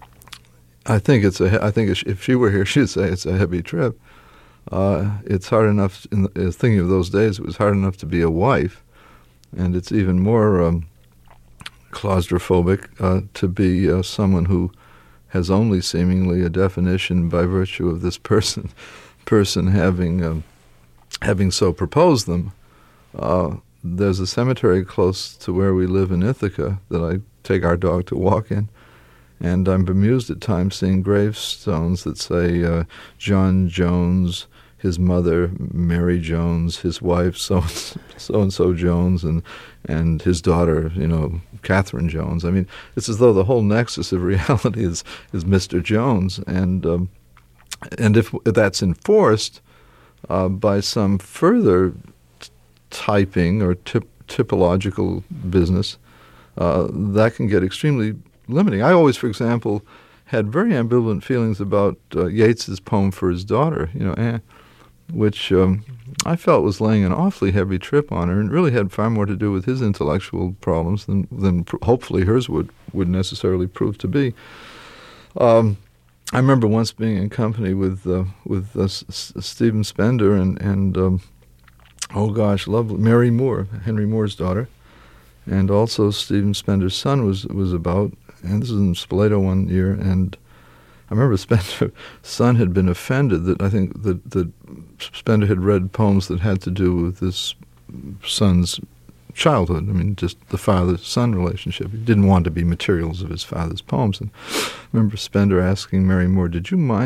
I think it's a. I think if she were here, she'd say it's a heavy trip. Uh, it's hard enough. In the, uh, thinking of those days, it was hard enough to be a wife, and it's even more um, claustrophobic uh, to be uh, someone who has only seemingly a definition by virtue of this person, person having um, having so proposed them. Uh, there's a cemetery close to where we live in Ithaca that I take our dog to walk in. And I'm bemused at times seeing gravestones that say uh, John Jones, his mother Mary Jones, his wife so so and so Jones, and and his daughter, you know, Catherine Jones. I mean, it's as though the whole nexus of reality is is Mister Jones, and um, and if that's enforced uh, by some further t- typing or typ- typological business, uh, that can get extremely limiting. I always, for example, had very ambivalent feelings about uh, Yeats's poem for his daughter, you know, Anne, which um, I felt was laying an awfully heavy trip on her and really had far more to do with his intellectual problems than, than pr- hopefully hers would, would necessarily prove to be. Um, I remember once being in company with uh, with uh, S- S- Stephen Spender and, and um, oh gosh, lovely, Mary Moore, Henry Moore's daughter, and also Stephen Spender's son was, was about. And this was in Spoleto one year, and I remember Spender's son had been offended that I think that, that Spender had read poems that had to do with his son's childhood. I mean, just the father-son relationship. He didn't want to be materials of his father's poems. And I remember Spender asking Mary Moore, did you mind your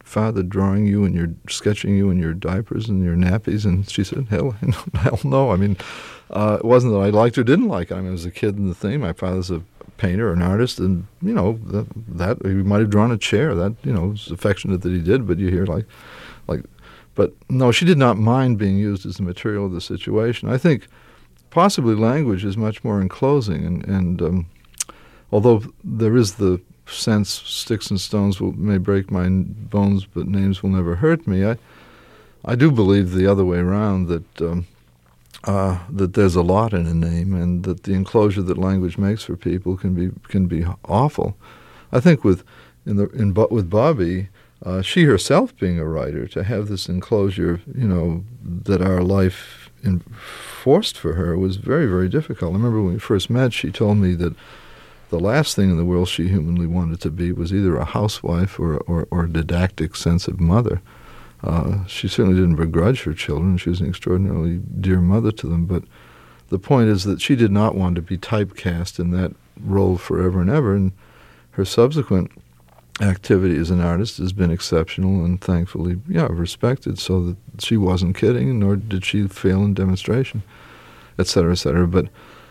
father drawing you and you're sketching you in your diapers and your nappies? And she said, hell, hell no. I mean, uh, it wasn't that I liked or didn't like it. I mean, I was a kid in the thing. My father's a painter, an artist, and, you know, that, that he might have drawn a chair. That, you know, was affectionate that he did, but you hear like, like, but no, she did not mind being used as the material of the situation. I think possibly language is much more enclosing, and, and um, although there is the sense sticks and stones will, may break my bones, but names will never hurt me, I, I do believe the other way around, that um, uh, that there's a lot in a name, and that the enclosure that language makes for people can be can be awful. I think with in the in with Bobby, uh, she herself being a writer, to have this enclosure, you know, that our life enforced for her was very, very difficult. I remember when we first met, she told me that the last thing in the world she humanly wanted to be was either a housewife or or, or a didactic, sensitive mother. Uh, she certainly didn't begrudge her children. She was an extraordinarily dear mother to them. But the point is that she did not want to be typecast in that role forever and ever. And her subsequent activity as an artist has been exceptional and thankfully, yeah, respected, so that she wasn't kidding, nor did she fail in demonstration, et cetera, et cetera. But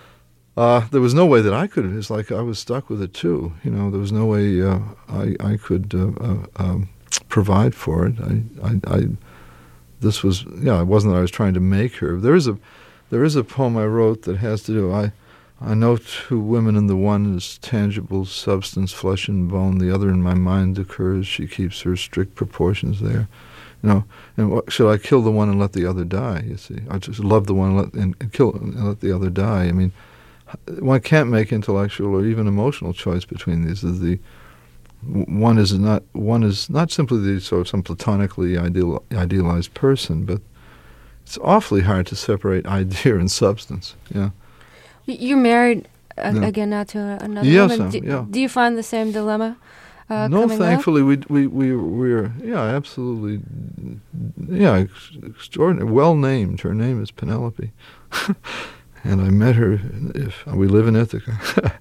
uh, there was no way that I could. It's like I was stuck with it too. You know, there was no way uh, I I could uh, uh, um, provide for it. I, I, I this was yeah. It wasn't that I was trying to make her. There is a there is a poem I wrote that has to do. I I know two women, and the one is tangible substance, flesh and bone. The other in my mind occurs. She keeps her strict proportions there. You know, and what, should I kill the one and let the other die? You see, I just love the one and, let, and, and kill and let the other die. I mean, one can't make intellectual or even emotional choice between these. The one is not one is not simply the sort of some platonically ideal, idealized person, but it's awfully hard to separate idea and substance. Yeah. You're married uh, Yeah. again now to another Yes, woman. um, Do, yeah. do you find the same dilemma? Uh, no, coming thankfully we we we we're yeah absolutely yeah ex- extraordinary. Well named. Her name is Penelope, and I met her. If we live in Ithaca,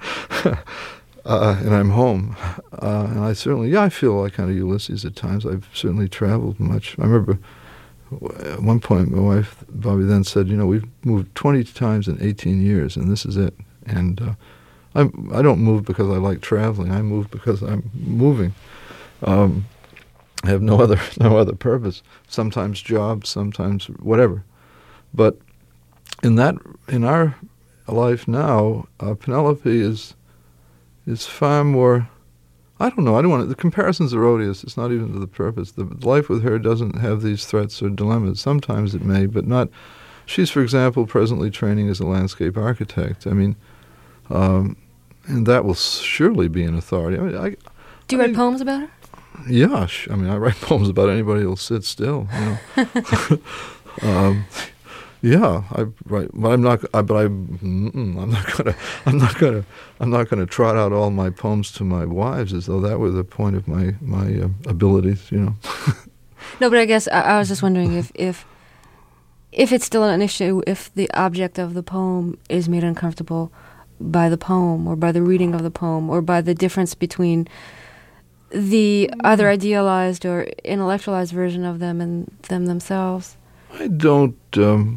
uh, and I'm home, uh, and I certainly yeah I feel like kind of Ulysses at times. I've certainly traveled much. I remember at one point my wife Bobby then said, you know, we've moved twenty times in eighteen years, and this is it. And uh, I I don't move because I like traveling. I move because I'm moving. Um, I have no other no other purpose. Sometimes jobs, sometimes whatever. But in that in our life now, uh, Penelope is is far more. I don't know. I don't want to, the comparisons are odious. It's not even to the purpose. The life with her doesn't have these threats or dilemmas. Sometimes it may, but not. She's, for example, presently training as a landscape architect. I mean, um, and that will surely be an authority. I mean, I, Do you I write mean, poems about her? Yeah, sh- I mean, I write poems about anybody who'll sit still. You know. um, yeah, I write, but I'm not. I, but I, mm-mm, I'm not gonna. I'm not gonna. I'm not gonna trot out all my poems to my wives as though that were the point of my my uh, abilities. You know. No, but I guess I, I was just wondering if, if if it's still an issue, if the object of the poem is made uncomfortable by the poem, or by the reading of the poem, or by the difference between the other idealized or intellectualized version of them and them themselves. I don't. Um,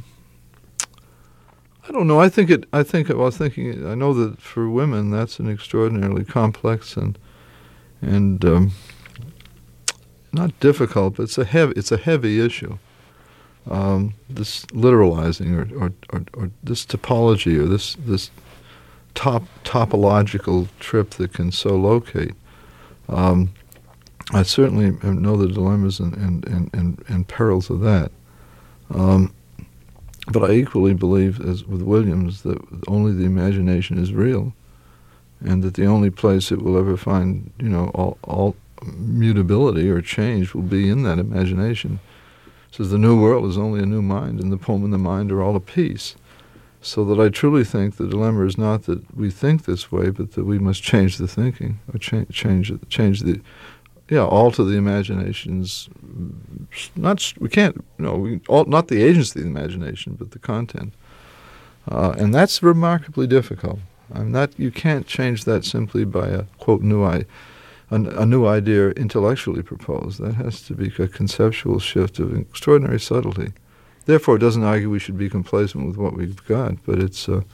I don't know. I think it. I think I was thinking. I know that for women, that's an extraordinarily complex and and um, not difficult, but it's a heavy. It's a heavy issue. Um, this literalizing, or, or, or, or this topology, or this this top topological trip that can so locate. Um, I certainly know the dilemmas and and, and, and, and perils of that. Um, But I equally believe, as with Williams, that only the imagination is real, and that the only place it will ever find, you know, all, all mutability or change will be in that imagination. It says the new world is only a new mind, and the poem and the mind are all a piece. So that I truly think the dilemma is not that we think this way, but that we must change the thinking, or cha- change it, change the, yeah, alter the imagination's. Not we can't, you know, we, all, not the agency of the imagination, but the content, uh, and that's remarkably difficult. I'm not. You can't change that simply by a quote new I, a, a new idea intellectually proposed. That has to be a conceptual shift of extraordinary subtlety. Therefore, it doesn't argue we should be complacent with what we've got, but it's uh,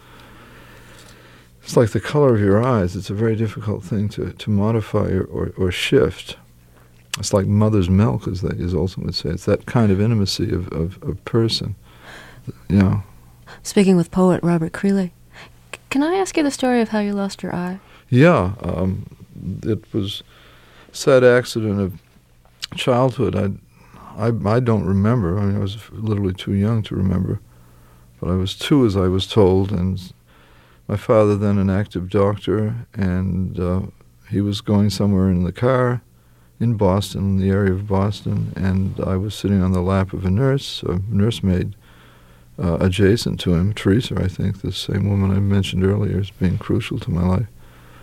it's like the color of your eyes. It's a very difficult thing to, to modify or, or, or shift. It's like mother's milk, as they as Olson would say. It's that kind of intimacy of, of, of person. You know. Speaking with poet Robert Creeley, c- can I ask you the story of how you lost your eye? Yeah. Um, it was a sad accident of childhood. I, I, I don't remember. I mean, I was literally too young to remember. But I was two, as I was told, and my father, then an active doctor, and uh, he was going somewhere in the car in Boston, in the area of Boston, and I was sitting on the lap of a nurse, a nursemaid, uh, adjacent to him, Teresa, I think, the same woman I mentioned earlier as being crucial to my life.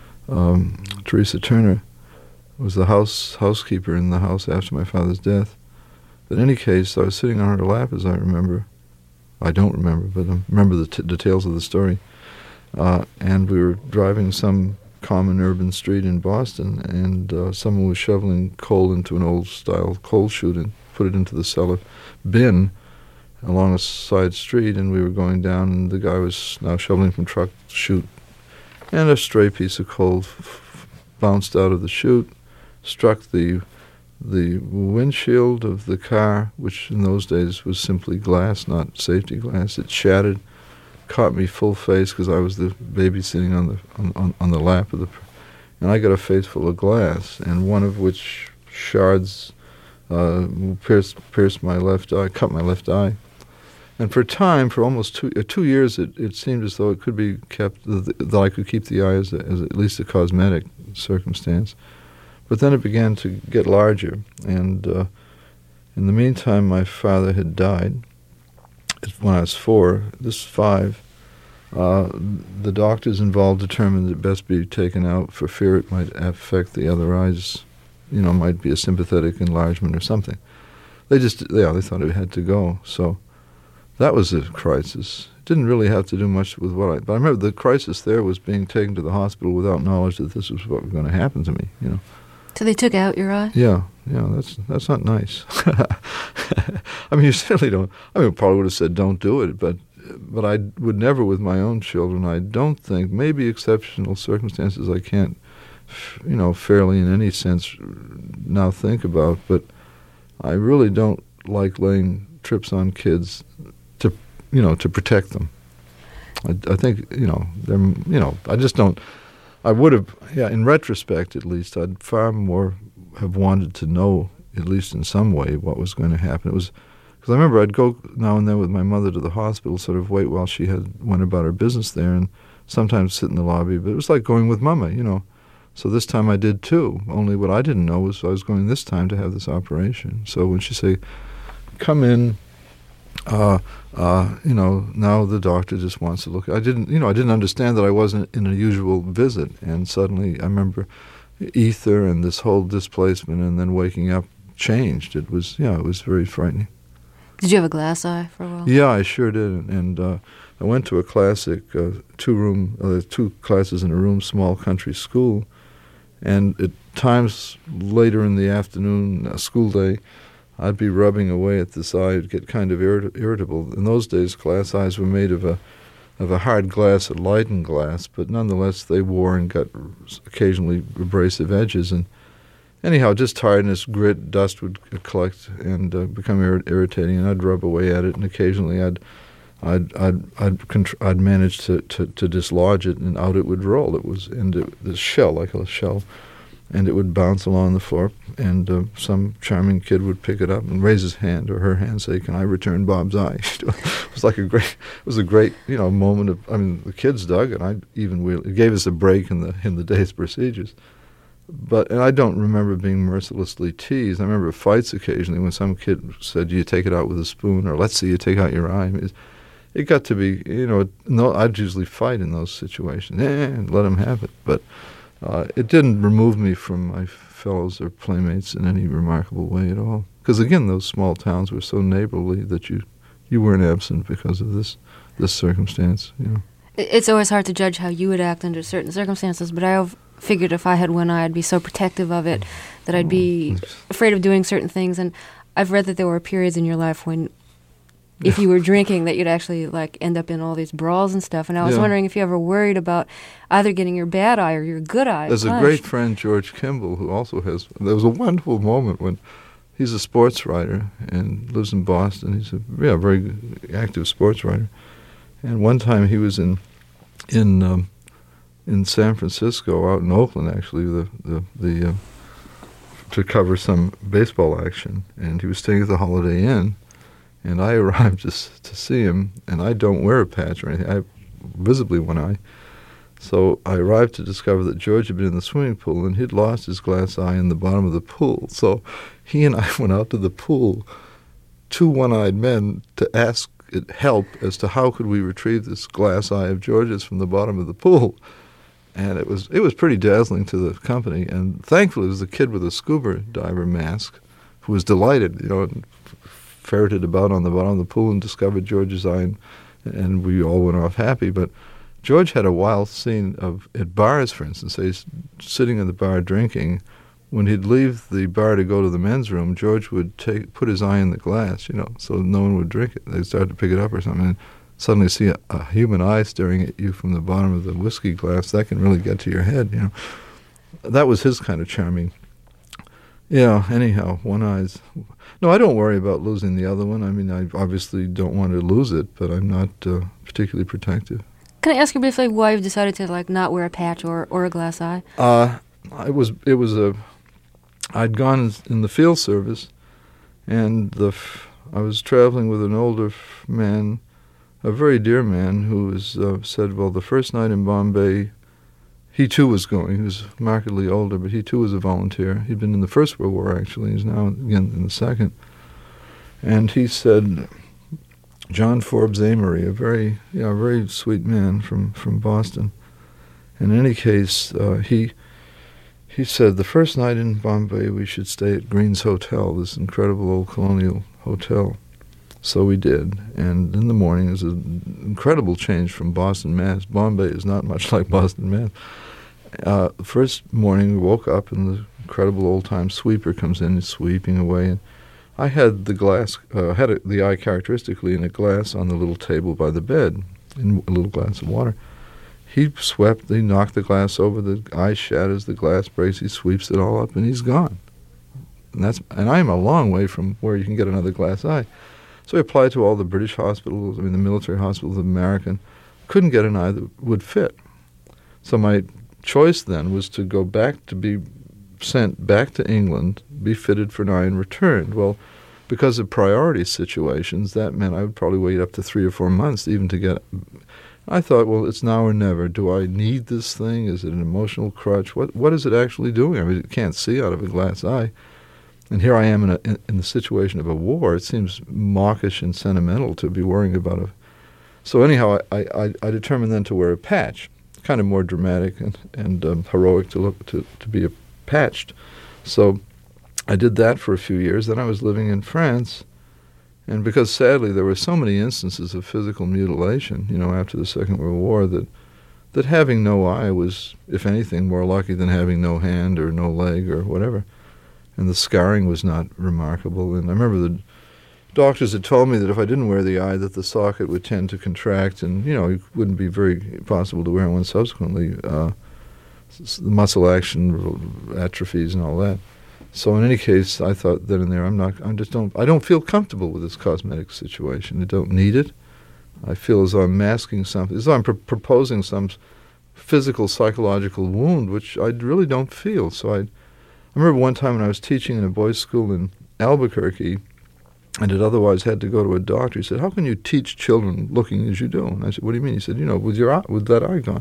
Um, Teresa Turner was the house housekeeper in the house after my father's death. But in any case, I was sitting on her lap, as I remember. I don't remember, but I remember the t- details of the story. Uh, and we were driving some common urban street in Boston, and uh, someone was shoveling coal into an old-style coal chute and put it into the cellar bin along a side street, and we were going down, and the guy was now shoveling from truck to chute, and a stray piece of coal f- f- bounced out of the chute, struck the the windshield of the car, which in those days was simply glass, not safety glass. It shattered, caught me full face because I was the baby sitting on the on, on, on the lap of the, and I got a face full of glass, and one of which shards uh, pierced pierced my left eye, cut my left eye, and for a time, for almost two uh, two years, it, it seemed as though it could be kept, that I could keep the eye as, a, as at least a cosmetic circumstance. But then it began to get larger, and uh, in the meantime, my father had died when I was four. This five. Uh, the doctors involved determined it best be taken out for fear it might affect the other eyes. You know, might be a sympathetic enlargement or something. They just, yeah, they thought it had to go. So that was a crisis. It didn't really have to do much with what I. But I remember the crisis there was being taken to the hospital without knowledge that this was what was going to happen to me. You know. So they took out your eye? Yeah, yeah, that's that's not nice. I mean, you certainly don't. I mean, I probably would have said don't do it, but but I would never with my own children. I don't think, maybe exceptional circumstances I can't, you know, fairly in any sense now think about, but I really don't like laying trips on kids to, you know, to protect them. I, I think, you know, they're, you know, I just don't. I would have, yeah, in retrospect at least, I'd far more have wanted to know, at least in some way, what was going to happen. It was, because I remember I'd go now and then with my mother to the hospital, sort of wait while she had went about her business there, and sometimes sit in the lobby, but it was like going with Mama, you know. So this time I did too, only what I didn't know was I was going this time to have this operation. So when she said, come in, uh, uh, you know, now the doctor just wants to look. I didn't, you know, I didn't understand that I wasn't in a usual visit, and suddenly I remember ether and this whole displacement, and then waking up changed. It was, yeah, it was very frightening. Did you have a glass eye for a while? Yeah, I sure did, and uh, I went to a classic uh, two-room, uh, two classes in a room, small country school, and at times later in the afternoon, uh, school day, I'd be rubbing away at this eye. I'd get kind of irrit- irritable. In those days, glass eyes were made of a of a hard glass, a Leyden glass, but nonetheless they wore and got occasionally abrasive edges. And anyhow, just tiredness, grit, dust would collect and uh, become ir- irritating, and I'd rub away at it. And occasionally, I'd I'd I'd I'd, contr- I'd manage to, to, to dislodge it, and out it would roll. It was and it, the shell, like a shell. And it would bounce along the floor, and uh, some charming kid would pick it up and raise his hand or her hand, and say, "Can I return Bob's eye?" It was like a great, it was a great, you know, moment of. I mean, the kids dug it. I even wheel, it gave us a break in the in the day's procedures. But and I don't remember being mercilessly teased. I remember fights occasionally when some kid said, "Do you take it out with a spoon?" or "Let's see you take out your eye." I mean, it, it got to be, you know, no, I'd usually fight in those situations, eh, and let them have it, but. Uh, it didn't remove me from my fellows or playmates in any remarkable way at all. Because again, those small towns were so neighborly that you, you weren't absent because of this this circumstance. You know. It- It's always hard to judge how you would act under certain circumstances, but I have figured if I had one eye, I'd be so protective of it that I'd be afraid of doing certain things. And I've read that there were periods in your life when, if you were drinking, that you'd actually like end up in all these brawls and stuff. And I was Yeah. wondering if you ever worried about either getting your bad eye or your good eye There's a punched. great friend, George Kimball, who also has. There was a wonderful moment when he's a sports writer and lives in Boston. He's a yeah, very active sports writer. And one time he was in in um, in San Francisco, out in Oakland, actually, the the the uh, to cover some baseball action, and he was staying at the Holiday Inn. And I arrived to s- to see him, and I don't wear a patch or anything. I have visibly one eye. So I arrived to discover that George had been in the swimming pool, and he'd lost his glass eye in the bottom of the pool. So he and I went out to the pool, two one-eyed men, to ask it help as to how could we retrieve this glass eye of George's from the bottom of the pool. And it was it was pretty dazzling to the company. And thankfully, it was a kid with a scuba diver mask who was delighted, you know, and ferreted about on the bottom of the pool and discovered George's eye, and, and we all went off happy. But George had a wild scene of at bars, for instance. He's sitting in the bar drinking. When he'd leave the bar to go to the men's room, George would take put his eye in the glass, you know, so no one would drink it. They'd start to pick it up or something, and suddenly see a, a human eye staring at you from the bottom of the whiskey glass. That can really get to your head, you know. That was his kind of charming. Yeah, anyhow, one eye's... No, I don't worry about losing the other one. I mean, I obviously don't want to lose it, but I'm not uh, particularly protective. Can I ask you briefly why you've decided to like not wear a patch or, or a glass eye? Uh, I was, it was a... I'd gone in the field service, and the f- I was traveling with an older f- man, a very dear man, who was, uh, said, well, the first night in Bombay, he too was going. He was markedly older, but he too was a volunteer. He'd been in the First World War, actually. He's now, again, in the Second. And he said, John Forbes Amory, a very, you know, very sweet man from, from Boston. In any case, uh, he... He said, the first night in Bombay we should stay at Green's Hotel, this incredible old colonial hotel. So we did. And in the morning, it was an incredible change from Boston, Mass. Bombay is not much like Boston, Mass. Uh, first morning we woke up and the incredible old-time sweeper comes in and sweeping away. And I had the glass, uh, had a, the eye characteristically in a glass on the little table by the bed, in a little glass of water. He swept, he knocked the glass over, the eye shatters, the glass breaks, he sweeps it all up, and he's gone. And that's and I'm a long way from where you can get another glass eye. So I applied to all the British hospitals, I mean the military hospitals of American, couldn't get an eye that would fit. So my choice then was to go back to be sent back to England, be fitted for an eye and returned. Well, because of priority situations, that meant I would probably wait up to three or four months even to get... I thought, well, it's now or never. Do I need this thing? Is it an emotional crutch? What What is it actually doing? I mean, it can't see out of a glass eye. And here I am in, a, in, in the situation of a war. It seems mawkish and sentimental to be worrying about it. So anyhow, I, I, I determined then to wear a patch, kind of more dramatic and, and um, heroic to look to, to be a patched. So I did that for a few years. Then I was living in France. And because, sadly, there were so many instances of physical mutilation, you know, after the Second World War, that that having no eye was, if anything, more lucky than having no hand or no leg or whatever. And the scarring was not remarkable. And I remember the doctors had told me that if I didn't wear the eye, that the socket would tend to contract, and, you know, it wouldn't be very possible to wear one subsequently. Uh, the muscle action atrophies and all that. So in any case, I thought then and there, I'm not, I just don't, I don't feel comfortable with this cosmetic situation. I don't need it. I feel as though I'm masking something, as though I'm pr- proposing some physical, psychological wound, which I really don't feel. So I, I remember one time when I was teaching in a boys' school in Albuquerque, and had otherwise had to go to a doctor. He said, "How can you teach children looking as you do?" And I said, "What do you mean?" He said, "You know, with your eye, with that eye gone."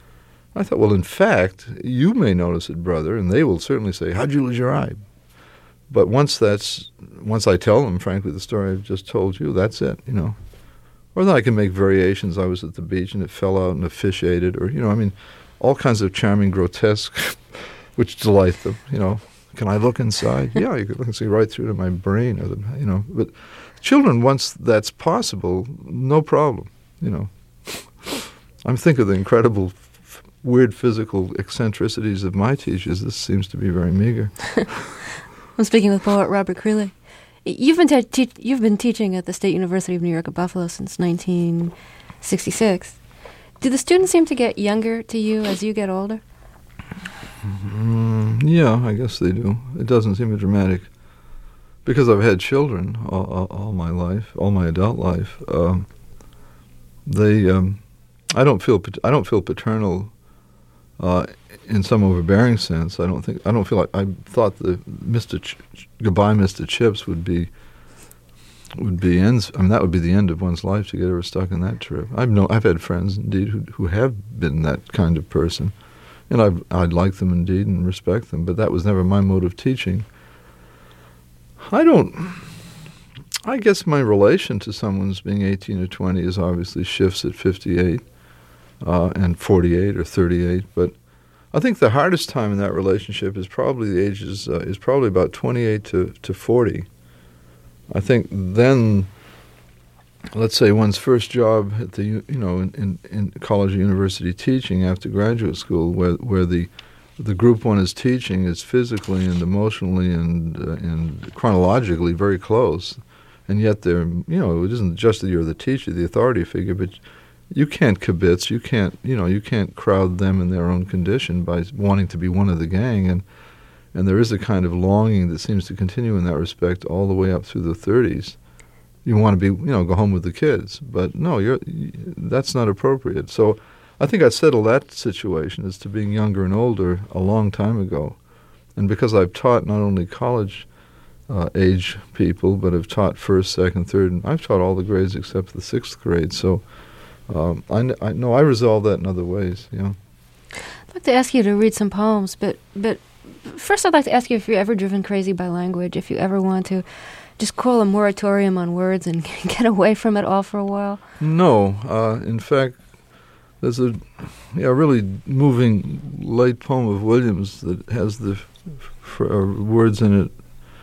I thought, well, in fact, you may notice it, brother, and they will certainly say, "How'd you lose your eye?" But once that's, once I tell them, frankly, the story I've just told you, that's it, you know. Or then I can make variations. I was at the beach and it fell out and a fish ate it, or, you know, I mean, all kinds of charming, grotesque, which delight them, you know. Can I look inside? Yeah, you can look and see right through to my brain, or the, you know. But children, once that's possible, no problem, you know. I'm thinking of the incredible, f- weird physical eccentricities of my teachers. This seems to be very meager. I'm speaking with poet Robert Creeley. You've been te- te- you've been teaching at the State University of New York at Buffalo since nineteen sixty-six. Do the students seem to get younger to you as you get older? Mm, yeah, I guess they do. It doesn't seem dramatic. Because I've had children all, all, all my life, all my adult life. Um, they, um, I don't feel, I don't feel paternal uh, in some overbearing sense. I don't think, I don't feel like, I thought the Mister Ch- Goodbye, Mister Chips would be, would be ends. I mean, that would be the end of one's life to get ever stuck in that trip. I've no, I've had friends indeed who who have been that kind of person, and I've I'd like them indeed and respect them. But that was never my mode of teaching. I don't. I guess my relation to someone's being eighteen or twenty is obviously shifts at fifty-eight uh, and forty-eight or thirty-eight. But I think the hardest time in that relationship is probably the ages uh, is probably about twenty-eight to to forty. I think then, let's say one's first job at the you know in, in, in college or university teaching after graduate school, where where the the group one is teaching is physically and emotionally and uh, and chronologically very close, and yet they're you know it isn't just that you're the teacher, the authority figure, but you can't kibitz, you can't you know you can't crowd them in their own condition by wanting to be one of the gang, and and there is a kind of longing that seems to continue in that respect all the way up through the thirties. You want to be you know go home with the kids, but no, you're that's not appropriate. So I think I settled that situation as to being younger and older a long time ago. And because I've taught not only college uh, age people, but I've taught first, second, third, and I've taught all the grades except the sixth grade. So um, I, I know I resolve that in other ways. Yeah. I'd like to ask you to read some poems, but but first I'd like to ask you if you're ever driven crazy by language, if you ever want to just call a moratorium on words and get away from it all for a while. No. Uh, in fact, there's a yeah, really moving late poem of Williams that has the f- f- uh, words in it. It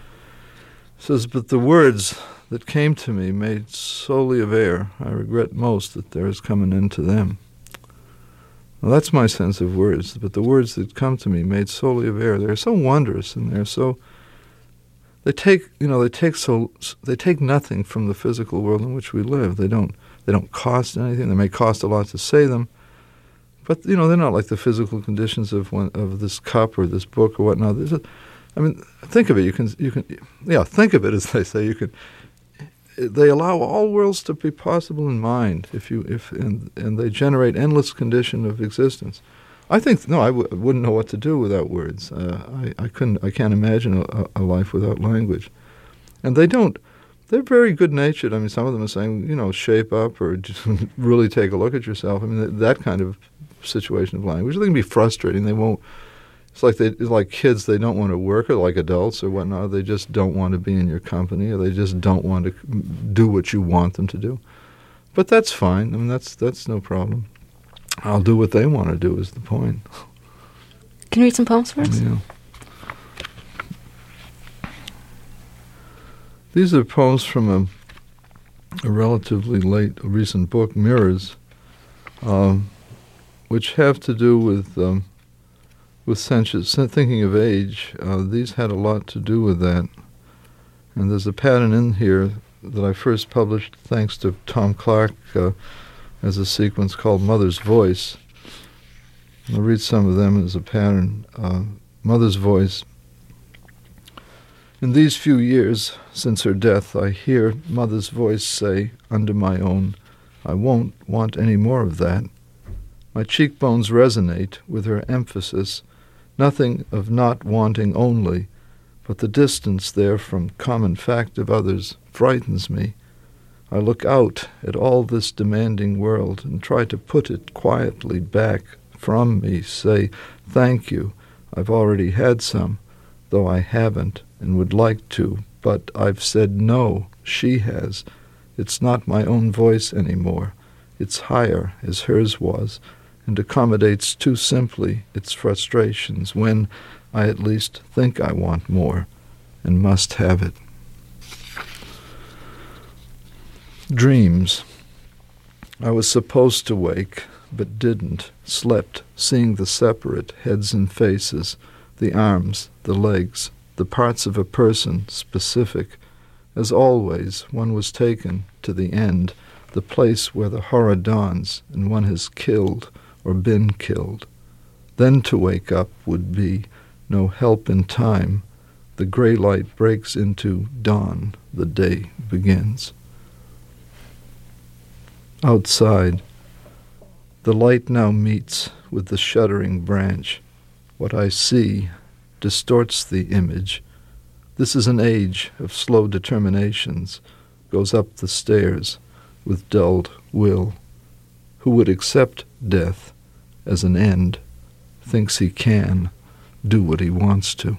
says, "But the words that came to me made solely of air. I regret most that there has come an end to them." Well, that's my sense of words. But the words that come to me made solely of air. They're so wondrous, and they're so. They take, you know, they take so they take nothing from the physical world in which we live. They don't. They don't cost anything. They may cost a lot to say them, but you know they're not like the physical conditions of one, of this cup or this book or whatnot. A, I mean, think of it. You can you can yeah, think of it as they say. You can. They allow all worlds to be possible in mind. If you if and and they generate endless condition of existence. I think no, I w- wouldn't know what to do without words. Uh, I I couldn't. I can't imagine a, a life without language, and they don't. They're very good-natured. I mean, some of them are saying, you know, shape up or just really take a look at yourself. I mean, th- that kind of situation of language. They can be frustrating. They won't. It's like they, it's like kids. They don't want to work, or like adults or whatnot. They just don't want to be in your company, or they just don't want to do what you want them to do. But that's fine. I mean, that's that's no problem. I'll do what they want to do. Is the point. Can you read some poems for us? Yeah. These are poems from a, a relatively late, recent book, Mirrors, um, which have to do with um, with sensuous, thinking of age. Uh, these had a lot to do with that. And there's a pattern in here that I first published thanks to Tom Clark uh, as a sequence called Mother's Voice. I'll read some of them as a pattern. Uh, Mother's Voice. In these few years since her death, I hear Mother's voice say, under my own, I won't want any more of that. My cheekbones resonate with her emphasis, nothing of not wanting only, but the distance there from common fact of others frightens me. I look out at all this demanding world and try to put it quietly back from me, say, thank you, I've already had some, though I haven't and would like to, but I've said no, she has. It's not my own voice anymore. It's higher, as hers was, and accommodates too simply its frustrations when I at least think I want more and must have it. Dreams. I was supposed to wake, but didn't, slept, seeing the separate heads and faces, the arms, the legs, the parts of a person, specific. As always, one was taken to the end, the place where the horror dawns and one has killed or been killed. Then to wake up would be no help in time. The gray light breaks into dawn. The day begins. Outside, the light now meets with the shuddering branch. What I see distorts the image. This is an age of slow determinations, goes up the stairs with dulled will. Who would accept death as an end, thinks he can do what he wants to.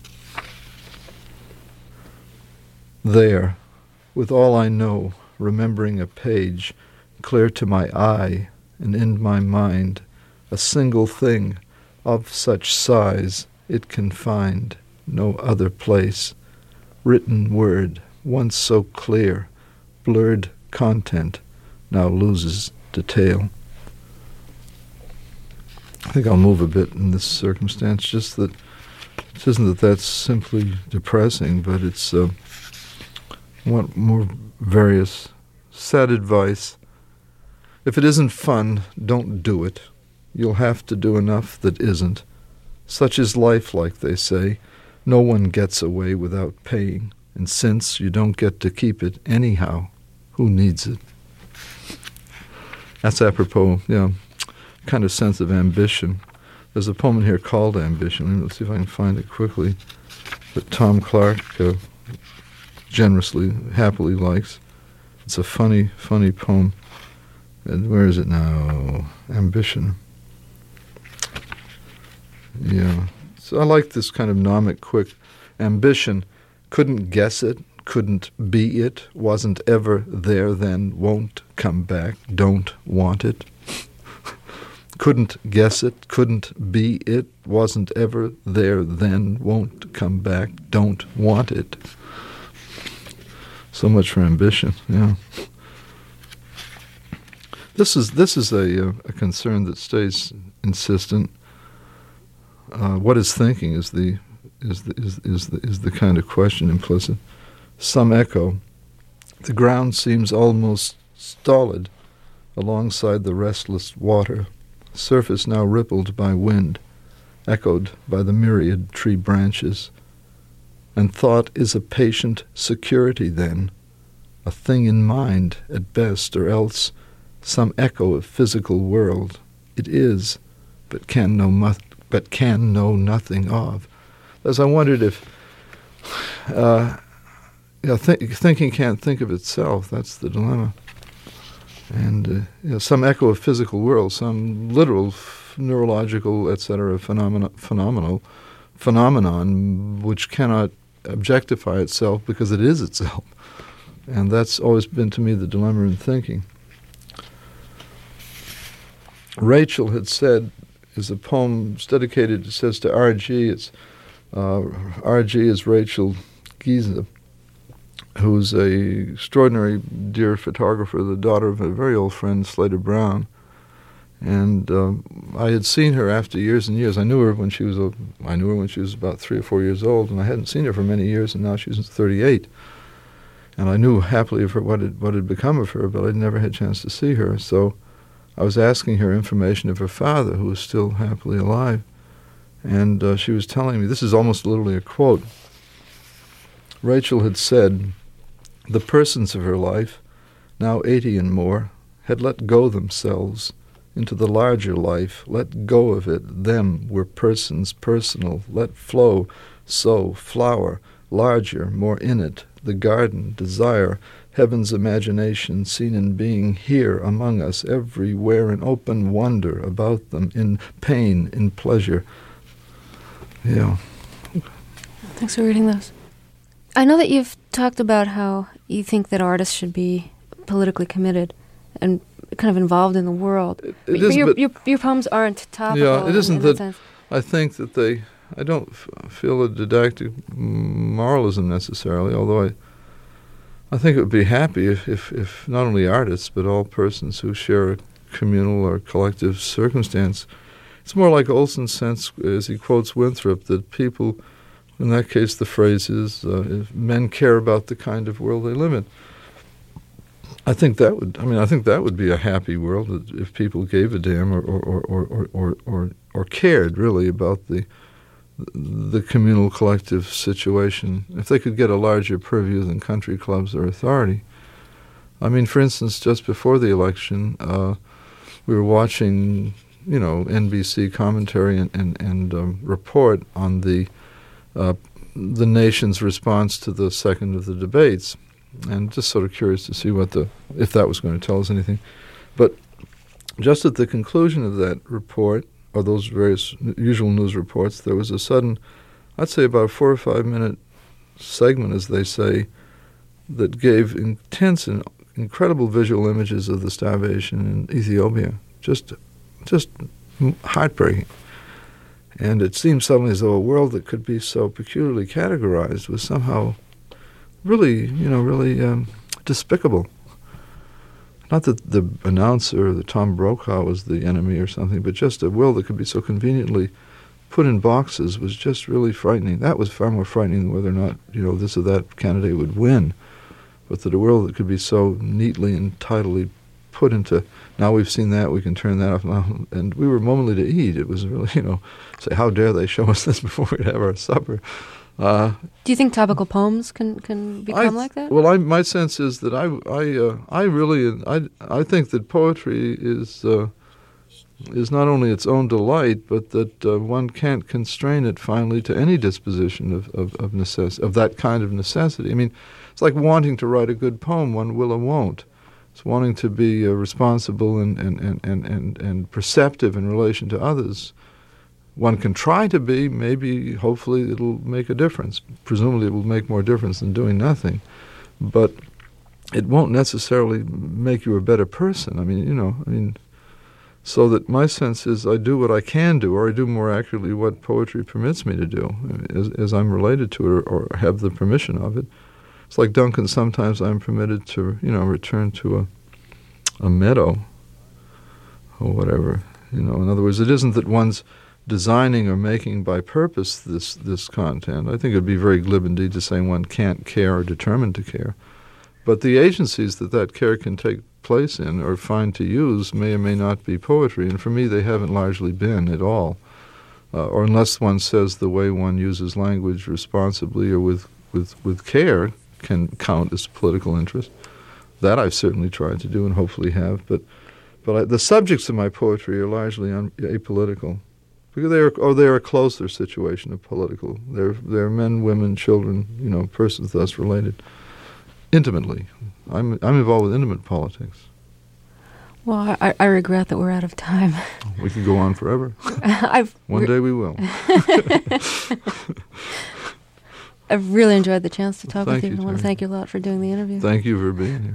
There, with all I know, remembering a page, clear to my eye and in my mind, a single thing of such size it can find no other place. Written word, once so clear, blurred content, now loses detail. I think I'll move a bit in this circumstance, just that it isn't that that's simply depressing, but it's uh, want more various sad advice. If it isn't fun, don't do it. You'll have to do enough that isn't. Such is life, like they say. No one gets away without paying, and since you don't get to keep it anyhow, who needs it? That's apropos, yeah, kind of sense of ambition. There's a poem in here called Ambition. Let's see if I can find it quickly, that Tom Clark uh, generously, happily likes. It's a funny, funny poem. And where is it now? Ambition. Yeah. So I like this kind of gnomic quick ambition. Couldn't guess it, couldn't be it, wasn't ever there then, won't come back, don't want it. Couldn't guess it, couldn't be it, wasn't ever there then, won't come back, don't want it. So much for ambition, yeah. This is this is a, a concern that stays insistent. Uh, what is thinking is the is the is is the is the kind of question implicit. Some echo. The ground seems almost stolid alongside the restless water, surface now rippled by wind, echoed by the myriad tree branches. And thought is a patient security then, a thing in mind at best, or else some echo of physical world. It is, but can know mu- but can know nothing of. As I wondered if uh, you know, th- thinking can't think of itself. That's the dilemma. And uh, you know, some echo of physical world, some literal, f- neurological, et cetera, phenomena, phenomenal phenomenon which cannot objectify itself because it is itself. And that's always been to me the dilemma in thinking. Rachel had said, is a poem dedicated, it says, to R G. It's uh, R G is Rachel Giza, who's a extraordinary dear photographer, the daughter of a very old friend, Slater Brown. And um, I had seen her after years and years. I knew her when she was a, I knew her when she was about three or four years old, and I hadn't seen her for many years, and now she's thirty-eight. And I knew happily of her what had what had become of her, but I'd never had a chance to see her. So I was asking her information of her father, who was still happily alive, and uh, she was telling me, this is almost literally a quote. Rachel had said, the persons of her life, now eighty and more, had let go themselves into the larger life, let go of it, them were persons, personal, let flow, sow, flower, larger, more in it, the garden, desire, heaven's imagination seen in being here among us, everywhere in open wonder about them, in pain, in pleasure. Yeah. Thanks for reading those. I know that you've talked about how you think that artists should be politically committed and kind of involved in the world. It, it but is, your, but your, your poems aren't topical. Yeah, it isn't in, in that, that sense. I think that they, I don't f- feel a didactic moralism necessarily, although I I think it would be happy if, if, if not only artists, but all persons who share a communal or collective circumstance. It's more like Olson's sense, as he quotes Winthrop, that people, in that case the phrase is, uh, if men care about the kind of world they live in. I think that would, I mean, I think that would be a happy world if people gave a damn or, or, or, or, or, or, or cared really about the the communal collective situation, if they could get a larger purview than country clubs or authority. I mean, for instance, just before the election, uh, we were watching, you know, N B C commentary and, and, and um, report on the uh, the nation's response to the second of the debates, and just sort of curious to see what the, if that was going to tell us anything. But just at the conclusion of that report, or those various usual news reports, there was a sudden, I'd say about a four or five minute segment, as they say, that gave intense and incredible visual images of the starvation in Ethiopia. Just, just heartbreaking. And it seemed suddenly as though a world that could be so peculiarly categorized was somehow really, you know, really um, despicable. Not that the announcer, the Tom Brokaw, was the enemy or something, but just a world that could be so conveniently put in boxes was just really frightening. That was far more frightening than whether or not, you know, this or that candidate would win. But that a world that could be so neatly and tidily put into, now we've seen that, we can turn that off now. And we were momently to eat. It was really, you know, say, how dare they show us this before we'd have our supper. Uh, Do you think topical poems can, can become I, like that? Well, I, my sense is that I, I, uh, I really, I, I think that poetry is uh, is not only its own delight, but that uh, one can't constrain it finally to any disposition of of of, necess- of that kind of necessity. I mean, it's like wanting to write a good poem. One will or won't. It's wanting to be uh, responsible and, and, and, and, and, and perceptive in relation to others. One can try to be, maybe, hopefully it'll make a difference. Presumably it will make more difference than doing nothing. But it won't necessarily make you a better person. I mean, you know, I mean, so that my sense is I do what I can do, or I do more accurately what poetry permits me to do, as, as I'm related to it or, or have the permission of it. It's like Duncan, sometimes I'm permitted to, you know, return to a, a meadow or whatever. You know, in other words, it isn't that one's designing or making by purpose this this content. I think it would be very glib indeed to say one can't care or determine to care. But the agencies that that care can take place in or find to use may or may not be poetry, and for me they haven't largely been at all. Uh, or unless one says the way one uses language responsibly or with, with, with care can count as political interest. That I've certainly tried to do and hopefully have. But but I, the subjects of my poetry are largely un, apolitical. Because they are, or they are a closer situation of political. They're, they're men, women, children, you know, persons thus related intimately. I'm I'm involved with intimate politics. Well, I, I regret that we're out of time. We could go on forever. I've One re- day we will. I've really enjoyed the chance to talk Well, with you. you, I want to Terry. thank you a lot for doing the interview. Thank you for being here.